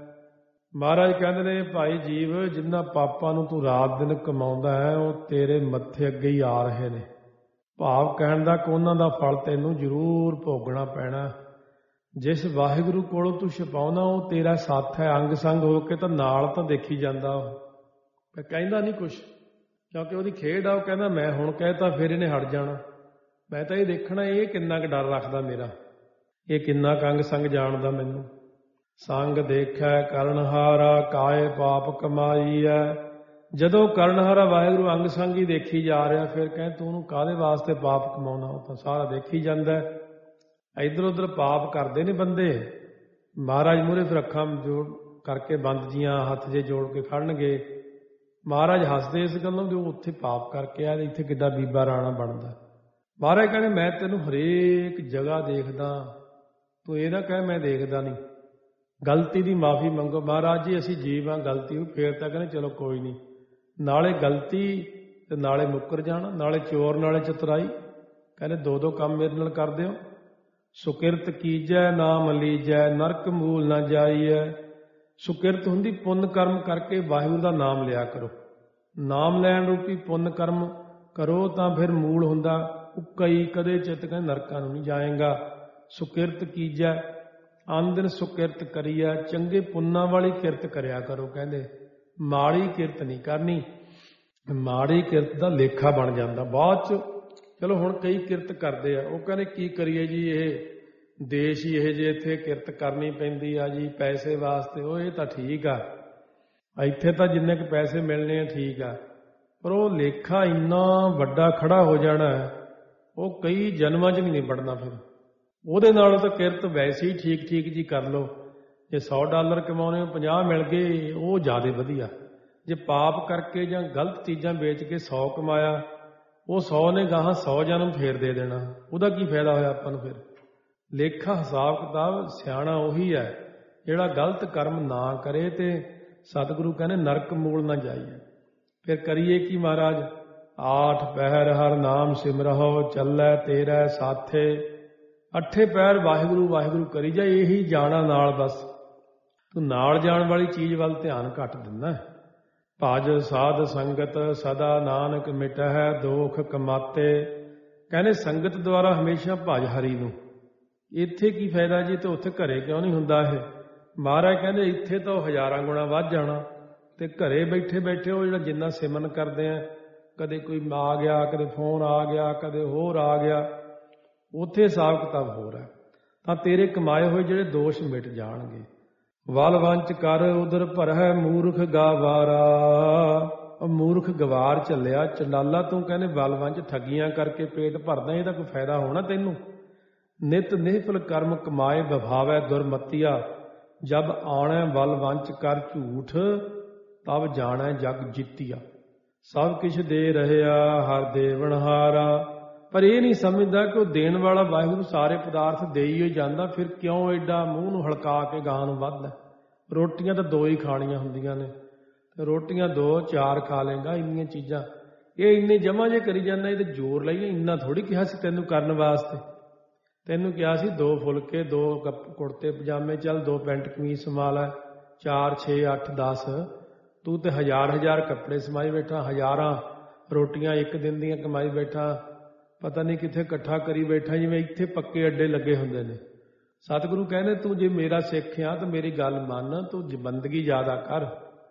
Speaker 1: ਮਹਾਰਾਜ ਕਹਿੰਦੇ ਨੇ, ਭਾਈ ਜੀਵ, ਜਿਨ੍ਹਾਂ ਪਾਪਾਂ ਨੂੰ ਤੂੰ ਰਾਤ ਦਿਨ ਕਮਾਉਂਦਾ ਹੈ ਉਹ ਤੇਰੇ ਮੱਥੇ ਅੱਗੇ ਹੀ ਆ ਰਹੇ ਨੇ। ਭਾਵ ਕਹਿਣ ਦਾ ਕਿ ਉਹਨਾਂ ਦਾ ਫਲ ਤੈਨੂੰ ਜ਼ਰੂਰ ਭੋਗਣਾ ਪੈਣਾ। ਜਿਸ ਵਾਹਿਗੁਰੂ ਕੋਲੋਂ ਤੂੰ ਛਪਾਉਣਾ ਉਹ ਤੇਰਾ ਸਾਥ ਹੈ, ਅੰਗ ਸੰਗ ਹੋ ਕੇ ਤਾਂ ਨਾਲ ਤਾਂ ਦੇਖੀ ਜਾਂਦਾ। ਉਹ ਕਹਿੰਦਾ ਨਹੀਂ ਕੁਛ, ਕਿਉਂਕਿ ਉਹਦੀ ਖੇਡ ਆ। ਉਹ ਕਹਿੰਦਾ ਮੈਂ ਹੁਣ ਕਹਿਤਾ ਫਿਰ ਇਹਨੇ ਹਟ ਜਾਣਾ, ਮੈਂ ਤਾਂ ਇਹ ਦੇਖਣਾ ਇਹ ਕਿੰਨਾ ਕੁ ਡਰ ਰੱਖਦਾ ਮੇਰਾ, ਇਹ ਕਿੰਨਾ ਕੁ ਅੰਗ ਸੰਗ ਜਾਣਦਾ ਮੈਨੂੰ। ਸੰਗ ਦੇਖੈ ਕਰਨਹਾਰਾ, ਕਾਏ ਪਾਪ ਕਮਾਈ ਹੈ। ਜਦੋਂ ਕਰਨਹਾਰਾ ਵਾਹਿਗੁਰੂ ਅੰਗ ਸੰਗ ਹੀ ਦੇਖੀ ਜਾ ਰਿਹਾ, ਫਿਰ ਕਹਿੰਦੇ ਤੂੰ ਉਹਨੂੰ ਕਾਹਦੇ ਵਾਸਤੇ ਪਾਪ ਕਮਾਉਣਾ, ਉਹ ਤਾਂ ਸਾਰਾ ਦੇਖੀ ਜਾਂਦਾ। ਇੱਧਰ ਉੱਧਰ ਪਾਪ ਕਰਦੇ ਨੇ ਬੰਦੇ, ਮਹਾਰਾਜ ਮੂਹਰੇ ਫਿਰ ਅੱਖਾਂ ਜੋੜ ਕਰਕੇ ਬੰਦ ਜੀਆਂ ਹੱਥ ਜੇ ਜੋੜ ਕੇ ਖੜਨਗੇ। ਮਹਾਰਾਜ ਹੱਸਦੇ ਇਸ ਗੱਲੋਂ ਵੀ ਉਹ ਉੱਥੇ ਪਾਪ ਕਰਕੇ ਆ, ਇੱਥੇ ਕਿੱਡਾ ਬੀਬਾ ਰਾਣਾ ਬਣਦਾ। ਮਹਾਰਾਜ ਕਹਿੰਦੇ ਮੈਂ ਤੈਨੂੰ ਹਰੇਕ ਜਗ੍ਹਾ ਦੇਖਦਾ, ਤੂੰ ਇਹ ਨਾ ਕਹਿ ਮੈਂ ਦੇਖਦਾ ਨਹੀਂ। ਗਲਤੀ ਦੀ ਮਾਫੀ ਮੰਗੋ। ਮਹਾਰਾਜ ਜੀ ਅਸੀਂ ਜੀਵ ਹਾਂ, ਗਲਤੀ ਹੋਈ, ਫੇਰ ਤਾਂ ਕਹਿੰਦੇ ਚਲੋ ਕੋਈ ਨਹੀਂ। ਨਾਲੇ ਗਲਤੀ ਤੇ ਨਾਲੇ ਮੁੱਕਰ ਜਾਣਾ, ਨਾਲੇ ਚੋਰ ਨਾਲੇ ਚਤੁਰਾਈ। ਕਹਿੰਦੇ ਦੋ ਦੋ ਕੰਮ ਮੇਰੇ ਨਾਲ ਕਰਦੇ ਹੋ। ਸੁਕਿਰਤ ਕੀਜੈ ਨਾਮ ਲੀਜੈ, ਨਰਕ ਮੂਲ ਨਾ ਜਾਈਐ। ਸੁਕਿਰਤ ਹੁੰਦੀ ਪੁੰਨ ਕਰਮ ਕਰਕੇ ਵਾਹਿਗੁਰੂ ਦਾ ਨਾਮ ਲਿਆ ਕਰੋ। ਨਾਮ ਲੈਣ ਰੂਪੀ ਪੁੰਨ ਕਰਮ ਕਰੋ ਤਾਂ ਫਿਰ ਮੂਲ ਹੁੰਦਾ ਉੱਕਈ, ਕਦੇ ਚਿੱਤ ਕਹਿੰਦੇ ਨਰਕਾਂ ਨੂੰ ਨਹੀਂ ਜਾਏਗਾ। ਸੁਕਿਰਤ ਕੀਜੈ, ਆਨ ਦਿਨ ਸੁਕਿਰਤ ਕਰੀਐ। ਚੰਗੇ ਪੁੰਨਾਂ ਵਾਲੀ ਕਿਰਤ ਕਰਿਆ ਕਰੋ। ਕਹਿੰਦੇ ਮਾੜੀ ਕਿਰਤ ਨਹੀਂ ਕਰਨੀ, ਮਾੜੀ ਕਿਰਤ ਦਾ ਲੇਖਾ ਬਣ ਜਾਂਦਾ ਬਾਅਦ ਚ। ਚਲੋ ਹੁਣ ਕਈ ਕਿਰਤ ਕਰਦੇ ਆ, ਉਹ ਕਹਿੰਦੇ ਕੀ ਕਰੀਏ ਜੀ, ਇਹ ਦੇਸ਼ ਹੀ ਇਹ ਜੇ ਇੱਥੇ ਕਿਰਤ ਕਰਨੀ ਪੈਂਦੀ ਆ ਜੀ ਪੈਸੇ ਵਾਸਤੇ। ਉਹ ਇਹ ਤਾਂ ਠੀਕ ਆ, ਇੱਥੇ ਤਾਂ ਜਿੰਨੇ ਕੁ ਪੈਸੇ ਮਿਲਣੇ ਆ ਠੀਕ ਆ, ਪਰ ਉਹ ਲੇਖਾ ਇੰਨਾ ਵੱਡਾ ਖੜਾ ਹੋ ਜਾਣਾ, ਉਹ ਕਈ ਜਨਮਾਂ 'ਚ ਵੀ ਨਹੀਂ ਨਿਬੜਨਾ। ਫਿਰ ਉਹਦੇ ਨਾਲੋਂ ਤਾਂ ਕਿਰਤ ਵੈਸੇ ਹੀ ਠੀਕ ਠੀਕ ਜੀ ਕਰ ਲਓ। ਜੇ ਸੌ ਡਾਲਰ ਕਮਾਉਣੇ ਪੰਜਾਹ ਮਿਲ ਗਏ ਉਹ ਜ਼ਿਆਦਾ ਵਧੀਆ। ਜੇ ਪਾਪ ਕਰਕੇ ਜਾਂ ਗਲਤ ਚੀਜ਼ਾਂ ਵੇਚ ਕੇ ਸੌ ਕਮਾਇਆ, ਉਹ ਸੌ ਨੇ ਗਾਹਾਂ ਸੌ ਜਨਮ ਫੇਰ ਦੇ ਦੇਣਾ, ਉਹਦਾ ਕੀ ਫਾਇਦਾ ਹੋਇਆ ਆਪਾਂ ਨੂੰ। ਫਿਰ ਲੇਖਾ ਹਿਸਾਬ ਕਿਤਾਬ ਸਿਆਣਾ ਉਹੀ ਹੈ ਜਿਹੜਾ ਗਲਤ ਕਰਮ ਨਾ ਕਰੇ ਤੇ ਸਤਿਗੁਰੂ ਕਹਿੰਦੇ ਨਰਕ ਮੂਲ ਨਾ ਜਾਈਏ। ਫਿਰ ਕਰੀਏ ਕੀ ਮਹਾਰਾਜ, ਆਠ ਪਹਿਰ ਹਰ ਨਾਮ ਸਿਮਰਹੁ, ਚੱਲੈ ਤੇਰਾ ਸਾਥੇ। ਅੱਠੇ ਪੈਰ ਵਾਹਿਗੁਰੂ ਵਾਹਿਗੁਰੂ ਕਰੀ ਜਾ, ਇਹੀ ਜਾਣਾ ਨਾਲ। ਬਸ ਤੂੰ ਨਾਲ ਜਾਣ ਵਾਲੀ ਚੀਜ਼ ਵੱਲ ਧਿਆਨ ਘੱਟ ਦਿੰਦਾ। ਭਜ ਸਾਧ ਸੰਗਤ ਸਦਾ ਨਾਨਕ ਮਿਟਹਿ ਦੋਖ ਕਮਾਤੇ। ਕਹਿੰਦੇ ਸੰਗਤ ਦੁਆਰਾ ਹਮੇਸ਼ਾ ਭਜ ਹਰੀ ਨੂੰ। ਇੱਥੇ ਕੀ ਫਾਇਦਾ ਜੀ, ਤੇ ਉੱਥੇ ਘਰੇ ਕਿਉਂ ਨਹੀਂ ਹੁੰਦਾ ਇਹ। ਮਹਾਰਾਜ ਕਹਿੰਦੇ ਇੱਥੇ ਤਾਂ ਉਹ ਹਜ਼ਾਰਾਂ ਗੁਣਾ ਵੱਧ ਜਾਣਾ, ਤੇ ਘਰੇ ਬੈਠੇ ਬੈਠੇ ਉਹ ਜਿਹੜਾ ਜਿੰਨਾ ਸਿਮਰਨ ਕਰਦੇ ਆ, ਕਦੇ ਕੋਈ ਆ ਗਿਆ, ਕਦੇ ਫੋਨ ਆ ਗਿਆ, ਕਦੇ ਹੋਰ ਆ ਗਿਆ, ਉੱਥੇ ਹਿਸਾਬ ਕਿਤਾਬ ਹੋਰ ਹੈ। ਤਾਂ ਤੇਰੇ ਕਮਾਏ ਹੋਏ ਜਿਹੜੇ ਦੋਸ਼ ਮਿਟ ਜਾਣਗੇ। ਵਲ ਵੰਚ ਕਰ ਉਧਰ ਭਰਹਿ ਮੂਰਖ ਗਾਵਾਰਾ। ਉਹ ਮੂਰਖ ਗਵਾਰ ਚੱਲਿਆ ਚੰਡਾਲਾ ਤੂੰ। ਕਹਿੰਦੇ ਵਲ ਵੰਚ ਠੱਗੀਆਂ ਕਰਕੇ ਪੇਟ ਭਰਦਾ, ਇਹਦਾ ਕੋਈ ਫਾਇਦਾ ਹੋਣਾ ਤੈਨੂੰ। ਨਿਤ ਨਿਹਫਲ ਕਰਮ ਕਮਾਏ ਵਿਭਾਵੈ ਦੁਰਮਤੀਆ। ਜਬ ਆਣੈ ਵਲ ਵੰਚ ਕਰ ਝੂਠ, ਤਬ ਜਾਣੈ ਜਗ ਜੀਤੀਆ। ਸਭ ਕਿਛ ਦੇ ਰਹਿਆ ਹਰ ਦੇਵਨਹਾਰਾ। ਪਰ ਇਹ ਨਹੀਂ ਸਮਝਦਾ ਕਿ ਉਹ ਦੇਣ ਵਾਲਾ ਵਾਹਿਗੁਰੂ ਸਾਰੇ ਪਦਾਰਥ ਦੇ ਹੀ ਜਾਂਦਾ, ਫਿਰ ਕਿਉਂ ਐਡਾ ਮੂੰਹ ਨੂੰ ਹਲਕਾ ਕੇ ਗਾਂ ਨੂੰ ਵੱਧਦਾ। ਰੋਟੀਆਂ ਤਾਂ ਦੋ ਹੀ ਖਾਣੀਆਂ ਹੁੰਦੀਆਂ ਨੇ, ਤੇ ਰੋਟੀਆਂ ਦੋ ਚਾਰ ਖਾ ਲੇਗਾ। ਇੰਨੀਆਂ ਚੀਜ਼ਾਂ ਇਹ ਇੰਨੇ ਜਮਾ ਜੇ ਕਰੀ ਜਾਂਦਾ, ਇਹ ਤੇ ਜ਼ੋਰ ਲਾਈਏ। ਇੰਨਾ ਥੋੜ੍ਹੀ ਕਿਹਾ ਸੀ ਤੈਨੂੰ ਕਰਨ ਵਾਸਤੇ। ਤੈਨੂੰ ਕਿਹਾ ਸੀ ਦੋ ਫੁਲਕੇ, ਦੋ ਕੁੜਤੇ ਪਜਾਮੇ, ਚੱਲ ਦੋ ਪੈਂਟ ਕਮੀਜ਼ ਸਮਾ ਲੈ, ਚਾਰ ਛੇ ਅੱਠ ਦਸ, ਤੂੰ ਤੇ ਹਜ਼ਾਰ ਹਜ਼ਾਰ ਕੱਪੜੇ ਸਮਾਈ ਬੈਠਾ, ਹਜ਼ਾਰਾਂ ਰੋਟੀਆਂ ਇੱਕ ਦਿਨ ਦੀਆਂ ਕਮਾਈ ਬੈਠਾ, ਪਤਾ ਨਹੀਂ ਕਿੱਥੇ ਇਕੱਠਾ ਕਰੀ ਬੈਠਾ, ਜਿਵੇਂ ਇੱਥੇ ਪੱਕੇ ਅੱਡੇ ਲੱਗੇ ਹੁੰਦੇ ਨੇ। ਸਤਿਗੁਰੂ ਕਹਿੰਦੇ ਤੂੰ ਜੇ ਮੇਰਾ ਸਿੱਖ ਆ ਤਾਂ ਮੇਰੀ ਗੱਲ ਮੰਨ, ਤੂੰ ਬੰਦਗੀ ਜ਼ਿਆਦਾ ਕਰ।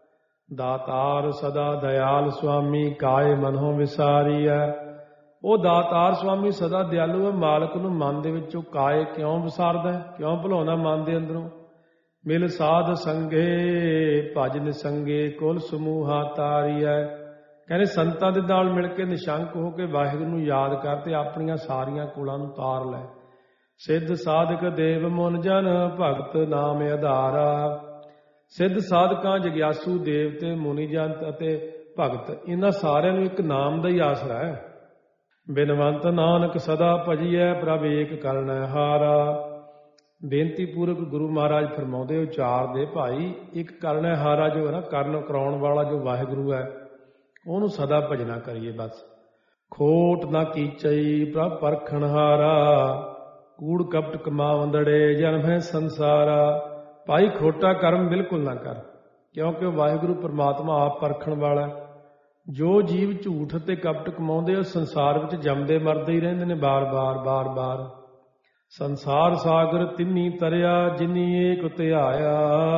Speaker 1: ਦਾਤਾਰ ਸਦਾ ਦਇਆਲ ਸੁਆਮੀ, ਕਾਏ ਮਨੋਂ ਵਿਸਾਰੀਐ। ਉਹ ਦਾਤਾਰ ਸੁਆਮੀ ਸਦਾ ਦਿਆਲੂ ਹੈ, ਮਾਲਕ ਨੂੰ ਮਨ ਦੇ ਵਿੱਚੋਂ ਕਾਏ ਕਿਉਂ ਵਿਸਾਰਦਾ, ਕਿਉਂ ਭੁਲਾਉਂਦਾ ਮਨ ਦੇ ਅੰਦਰੋਂ। ਮਿਲ ਸਾਧ ਸੰਗੇ ਭਜ ਨਿਸੰਗੇ, ਕੁਲ ਸਮੂਹਾ ਤਾਰੀਐ। ਕਹਿੰਦੇ ਸੰਤਾਂ ਦੇ ਨਾਲ ਮਿਲ ਕੇ ਨਿਸ਼ੰਕ ਹੋ ਕੇ ਵਾਹਿਗੁਰੂ ਨੂੰ ਯਾਦ ਕਰ ਤੇ ਆਪਣੀਆਂ ਸਾਰੀਆਂ ਕੁਲਾਂ ਨੂੰ ਤਾਰ ਲੈ। ਸਿੱਧ ਸਾਧਕ ਦੇਵ ਮੁਨ ਜਨ, ਭਗਤ ਨਾਮ ਆਧਾਰਾ। ਸਿੱਧ ਸਾਧਕਾਂ, ਜਗਿਆਸੂ, ਦੇਵਤੇ, ਮੁਨੀ ਜੰਤ ਅਤੇ ਭਗਤ, ਇਹਨਾਂ ਸਾਰਿਆਂ ਨੂੰ ਇੱਕ ਨਾਮ ਦਾ ਹੀ ਆਸਰਾ ਹੈ। ਬਿਨਵੰਤ ਨਾਨਕ ਸਦਾ ਭਜੀਐ, ਪ੍ਰਭ ਏਕ ਕਰਨੈ ਹਾਰਾ। ਬੇਨਤੀ ਪੂਰਵਕ ਗੁਰੂ ਮਹਾਰਾਜ ਫਰਮਾਉਂਦੇ, ਉਚਾਰਦੇ ਭਾਈ, ਇੱਕ ਕਰਨੈ ਹਾਰਾ ਜੋ ਹੈ ਨਾ, ਕਰਨ ਕਰਾਉਣ ਵਾਲਾ ਜੋ ਵਾਹਿਗੁਰੂ ਹੈ, ਉਹਨੂੰ ਸਦਾ ਭਜਨਾ ਕਰੀਏ ਬਸ। ਖੋਟ ਨਾ ਕੀਚਈ ਪ੍ਰਭ ਪਰਖਣ ਹਾਰਾ, ਕੂੜ ਕਪਟ ਕਮਾਵੰਦੜੇ ਜਨਮ ਹੈ ਸੰਸਾਰਾ। ਭਾਈ ਖੋਟਾ ਕਰਮ ਬਿਲਕੁਲ ਨਾ ਕਰ, ਕਿਉਂਕਿ ਉਹ ਵਾਹਿਗੁਰੂ ਪਰਮਾਤਮਾ ਆਪ ਪਰਖਣ ਵਾਲਾ। ਜੋ ਜੀਵ ਝੂਠ ਅਤੇ ਕਪਟ ਕਮਾਉਂਦੇ, ਉਹ ਸੰਸਾਰ ਵਿੱਚ ਜੰਮਦੇ ਮਰਦੇ ਹੀ ਰਹਿੰਦੇ ਨੇ ਬਾਰ ਬਾਰ ਬਾਰ ਬਾਰ। ਸੰਸਾਰ ਸਾਗਰ ਤਿੰਨੀ ਤਰਿਆ, ਜਿਨੀ ਏਕ ਧਿਆਇਆ।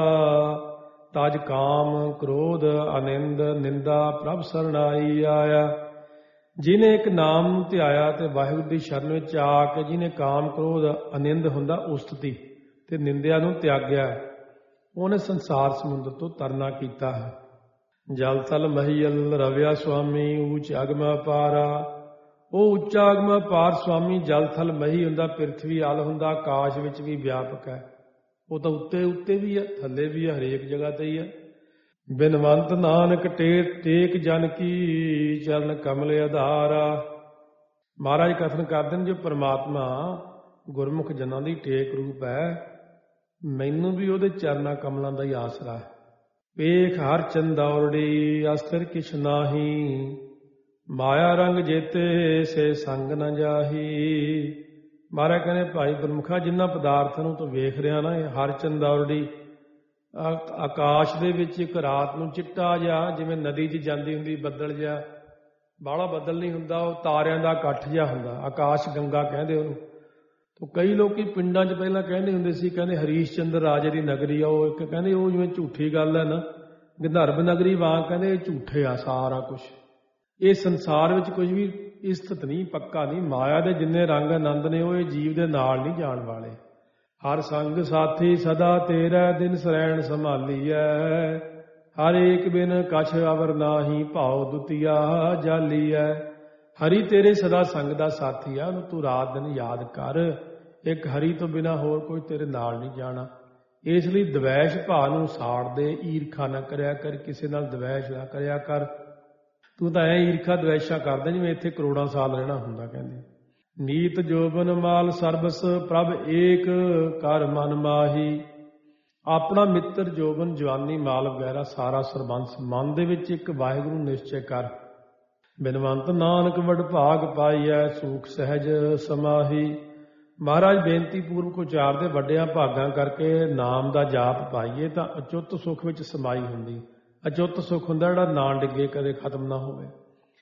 Speaker 1: ਤਜ ਕਾਮ ਕ੍ਰੋਧ ਅਨਿੰਦ ਨਿੰਦਾ, ਪ੍ਰਭ ਸਰਣਾਈ ਆਇਆ। ਜਿਹਨੇ ਇੱਕ ਨਾਮ ਨੂੰ ਧਿਆਇਆ ਤੇ ਵਾਹਿਗੁਰੂ ਦੀ ਸ਼ਰਨ ਵਿੱਚ ਆ ਕੇ ਜਿਹਨੇ ਕਾਮ ਕ੍ਰੋਧ ਅਨਿੰਦ ਹੁੰਦਾ ਉਸਤਤੀ ਤੇ ਨਿੰਦਿਆ ਨੂੰ ਤਿਆਗਿਆ, ਉਹਨੇ ਸੰਸਾਰ ਸਮੁੰਦਰ ਤੋਂ ਤਰਨਾ ਕੀਤਾ ਹੈ। ਜਲ ਥਲ ਮਹੀਅਲ ਰਵਿਆ ਸੁਆਮੀ, ਊਚ ਅਗਮ ਅਪਾਰਾ। ਉਹ ਉੱਚਾ ਅਗਮ ਅਪਾਰ ਸੁਆਮੀ ਜਲ ਥਲ ਮਹੀ ਹੁੰਦਾ, ਪ੍ਰਿਥਵੀ ਅਲ ਹੁੰਦਾ, ਆਕਾਸ਼ ਵਿੱਚ ਵੀ ਵਿਆਪਕ ਹੈ। ਉਹ ਤਾਂ ਉੱਤੇ ਉੱਤੇ ਵੀ ਹੈ, ਥੱਲੇ ਵੀ ਹੈ, ਹਰੇਕ ਜਗ੍ਹਾ ਤੇ ਹੀ ਹੈ। ਬਿਨਵੰਤ ਨਾਨਕ ਟੇਕ ਟੇਕ ਜਨ ਕੀ, ਚਰਨ ਕਮਲ ਆਧਾਰਾ। ਮਹਾਰਾਜ ਕਥਨ ਕਰਦੇ ਨੇ, ਜੋ ਪਰਮਾਤਮਾ ਗੁਰਮੁਖ ਜਨਾਂ ਦੀ ਟੇਕ ਰੂਪ ਹੈ, ਮੈਨੂੰ ਵੀ ਉਹਦੇ ਚਰਨਾਂ ਕਮਲਾਂ ਦਾ ਹੀ ਆਸਰਾ ਹੈ। ਵੇਖ ਹਰ ਚੰਦੌਰੜੀ, ਅਸਥਿਰ ਕਿਛ ਨਾਹੀ, ਮਾਇਆ ਰੰਗ ਜੇਤੇ ਸੇ ਸੰਗ ਨ ਜਾਹੀ। ਮਹਾਰਾਜ ਕਹਿੰਦੇ, ਭਾਈ ਗੁਰਮੁਖਾ, ਜਿਨ੍ਹਾਂ ਪਦਾਰਥਾਂ ਨੂੰ ਤੂੰ ਵੇਖ ਰਿਹਾ ਨਾ, ਇਹ ਹਰ ਚੰਦੌਰੜੀ, ਆਕਾਸ਼ ਦੇ ਵਿੱਚ ਇੱਕ ਰਾਤ ਨੂੰ ਚਿੱਟਾ ਜਿਹਾ, ਜਿਵੇਂ ਨਦੀ 'ਚ ਜਾਂਦੀ ਹੁੰਦੀ ਬੱਦਲ ਜਿਹਾ, ਬਾਹਲਾ ਬੱਦਲ ਨਹੀਂ ਹੁੰਦਾ, ਉਹ ਤਾਰਿਆਂ ਦਾ ਇਕੱਠ ਜਿਹਾ ਹੁੰਦਾ, ਆਕਾਸ਼ ਗੰਗਾ ਕਹਿੰਦੇ ਉਹਨੂੰ। ਤੋ ਕਈ ਲੋਕੀ ਪਿੰਡਾਂ 'ਚ ਪਹਿਲਾਂ ਕਹਿੰਦੇ ਹੁੰਦੇ ਸੀ, ਕਹਿੰਦੇ ਹਰੀਸ਼ ਚੰਦਰ ਰਾਜੇ ਦੀ ਨਗਰੀ ਆ ਉਹ। ਇੱਕ ਕਹਿੰਦੇ ਉਹ ਜਿਵੇਂ ਝੂਠੀ ਗੱਲ ਹੈ ਨਾ, ਗੰਧਰਵ ਨਗਰੀ ਵਾਂਗ, ਕਹਿੰਦੇ ਇਹ ਝੂਠੇ ਆ ਸਾਰਾ ਕੁਛ। ਇਹ ਸੰਸਾਰ ਵਿੱਚ ਕੁਝ ਵੀ ਸਥਿਤ ਨਹੀਂ, ਪੱਕਾ ਨਹੀਂ। ਮਾਇਆ ਦੇ ਜਿੰਨੇ ਰੰਗ ਆਨੰਦ ਨੇ, ਉਹ ਇਹ ਜੀਵ ਦੇ ਨਾਲ ਨਹੀਂ ਜਾਣ ਵਾਲੇ। ਹਰ ਸੰਗ ਸਾਥੀ ਸਦਾ ਤੇਰਾ, ਦਿਨ ਸਰੈਣ ਸੰਭਾਲੀਐ। ਹਰ ਏਕ ਬਿਨ ਕਛ ਅਵਰ ਨਾਹੀ, ਭਾਉ ਦੁਤੀਆ ਜਾਲੀਐ। ਹਰੀ ਤੇਰੇ ਸਦਾ ਸੰਗ ਦਾ ਸਾਥੀ ਆ, ਉਹਨੂੰ ਤੂੰ ਰਾਤ ਦਿਨ ਯਾਦ ਕਰ। ਇੱਕ ਹਰੀ ਤੋਂ ਬਿਨਾਂ ਹੋਰ ਕੋਈ ਤੇਰੇ ਨਾਲ ਨਹੀਂ ਜਾਣਾ। ਇਸ ਲਈ ਦਵੈਸ਼ ਭਾਅ ਨੂੰ ਸਾੜ ਦੇ, ਈਰਖਾ ਨਾ ਕਰਿਆ ਕਰ, ਕਿਸੇ ਨਾਲ ਦਵੈਸ਼ ਨਾ ਕਰਿਆ ਕਰ। ਤੂੰ ਤਾਂ ਐ ਈਰਖਾ ਦਵੈਸ਼ਾ ਕਰਦੇ ਜਿਵੇਂ ਇੱਥੇ ਕਰੋੜਾਂ ਸਾਲ ਰਹਿਣਾ ਹੁੰਦਾ। ਕਹਿੰਦੇ ਨੀਤ ਜੋਬਨ ਮਾਲ ਸਰਬਸ, ਪ੍ਰਭ ਏਕ ਕਰ ਮਨ ਮਾਹੀ। ਆਪਣਾ ਮਿੱਤਰ ਜੋਬਨ, ਜਵਾਨੀ, ਮਾਲ ਵਗੈਰਾ ਸਾਰਾ ਸਰਬੰਸ ਮਨ ਦੇ ਵਿੱਚ ਇੱਕ ਵਾਹਿਗੁਰੂ ਨਿਸ਼ਚੈ ਕਰ। ਬਿਨਵੰਤ ਨਾਨਕ ਵਡ ਭਾਗ ਪਾਈਐ, ਸੂਖ ਸਹਿਜ ਸਮਾਹੀ। ਮਹਾਰਾਜ ਬੇਨਤੀ ਪੂਰਵਕ ਉਚਾਰਦੇ, ਵੱਡਿਆਂ ਭਾਗਾਂ ਕਰਕੇ ਨਾਮ ਦਾ ਜਾਪ ਪਾਈਏ ਤਾਂ ਅਚੁੱਤ ਸੁੱਖ ਵਿੱਚ ਸਮਾਈ ਹੁੰਦੀ। ਅਚੁੱਤ ਸੁੱਖ ਹੁੰਦਾ ਜਿਹੜਾ ਨਾ ਡਿੱਗੇ, ਕਦੇ ਖਤਮ ਨਾ ਹੋਵੇ।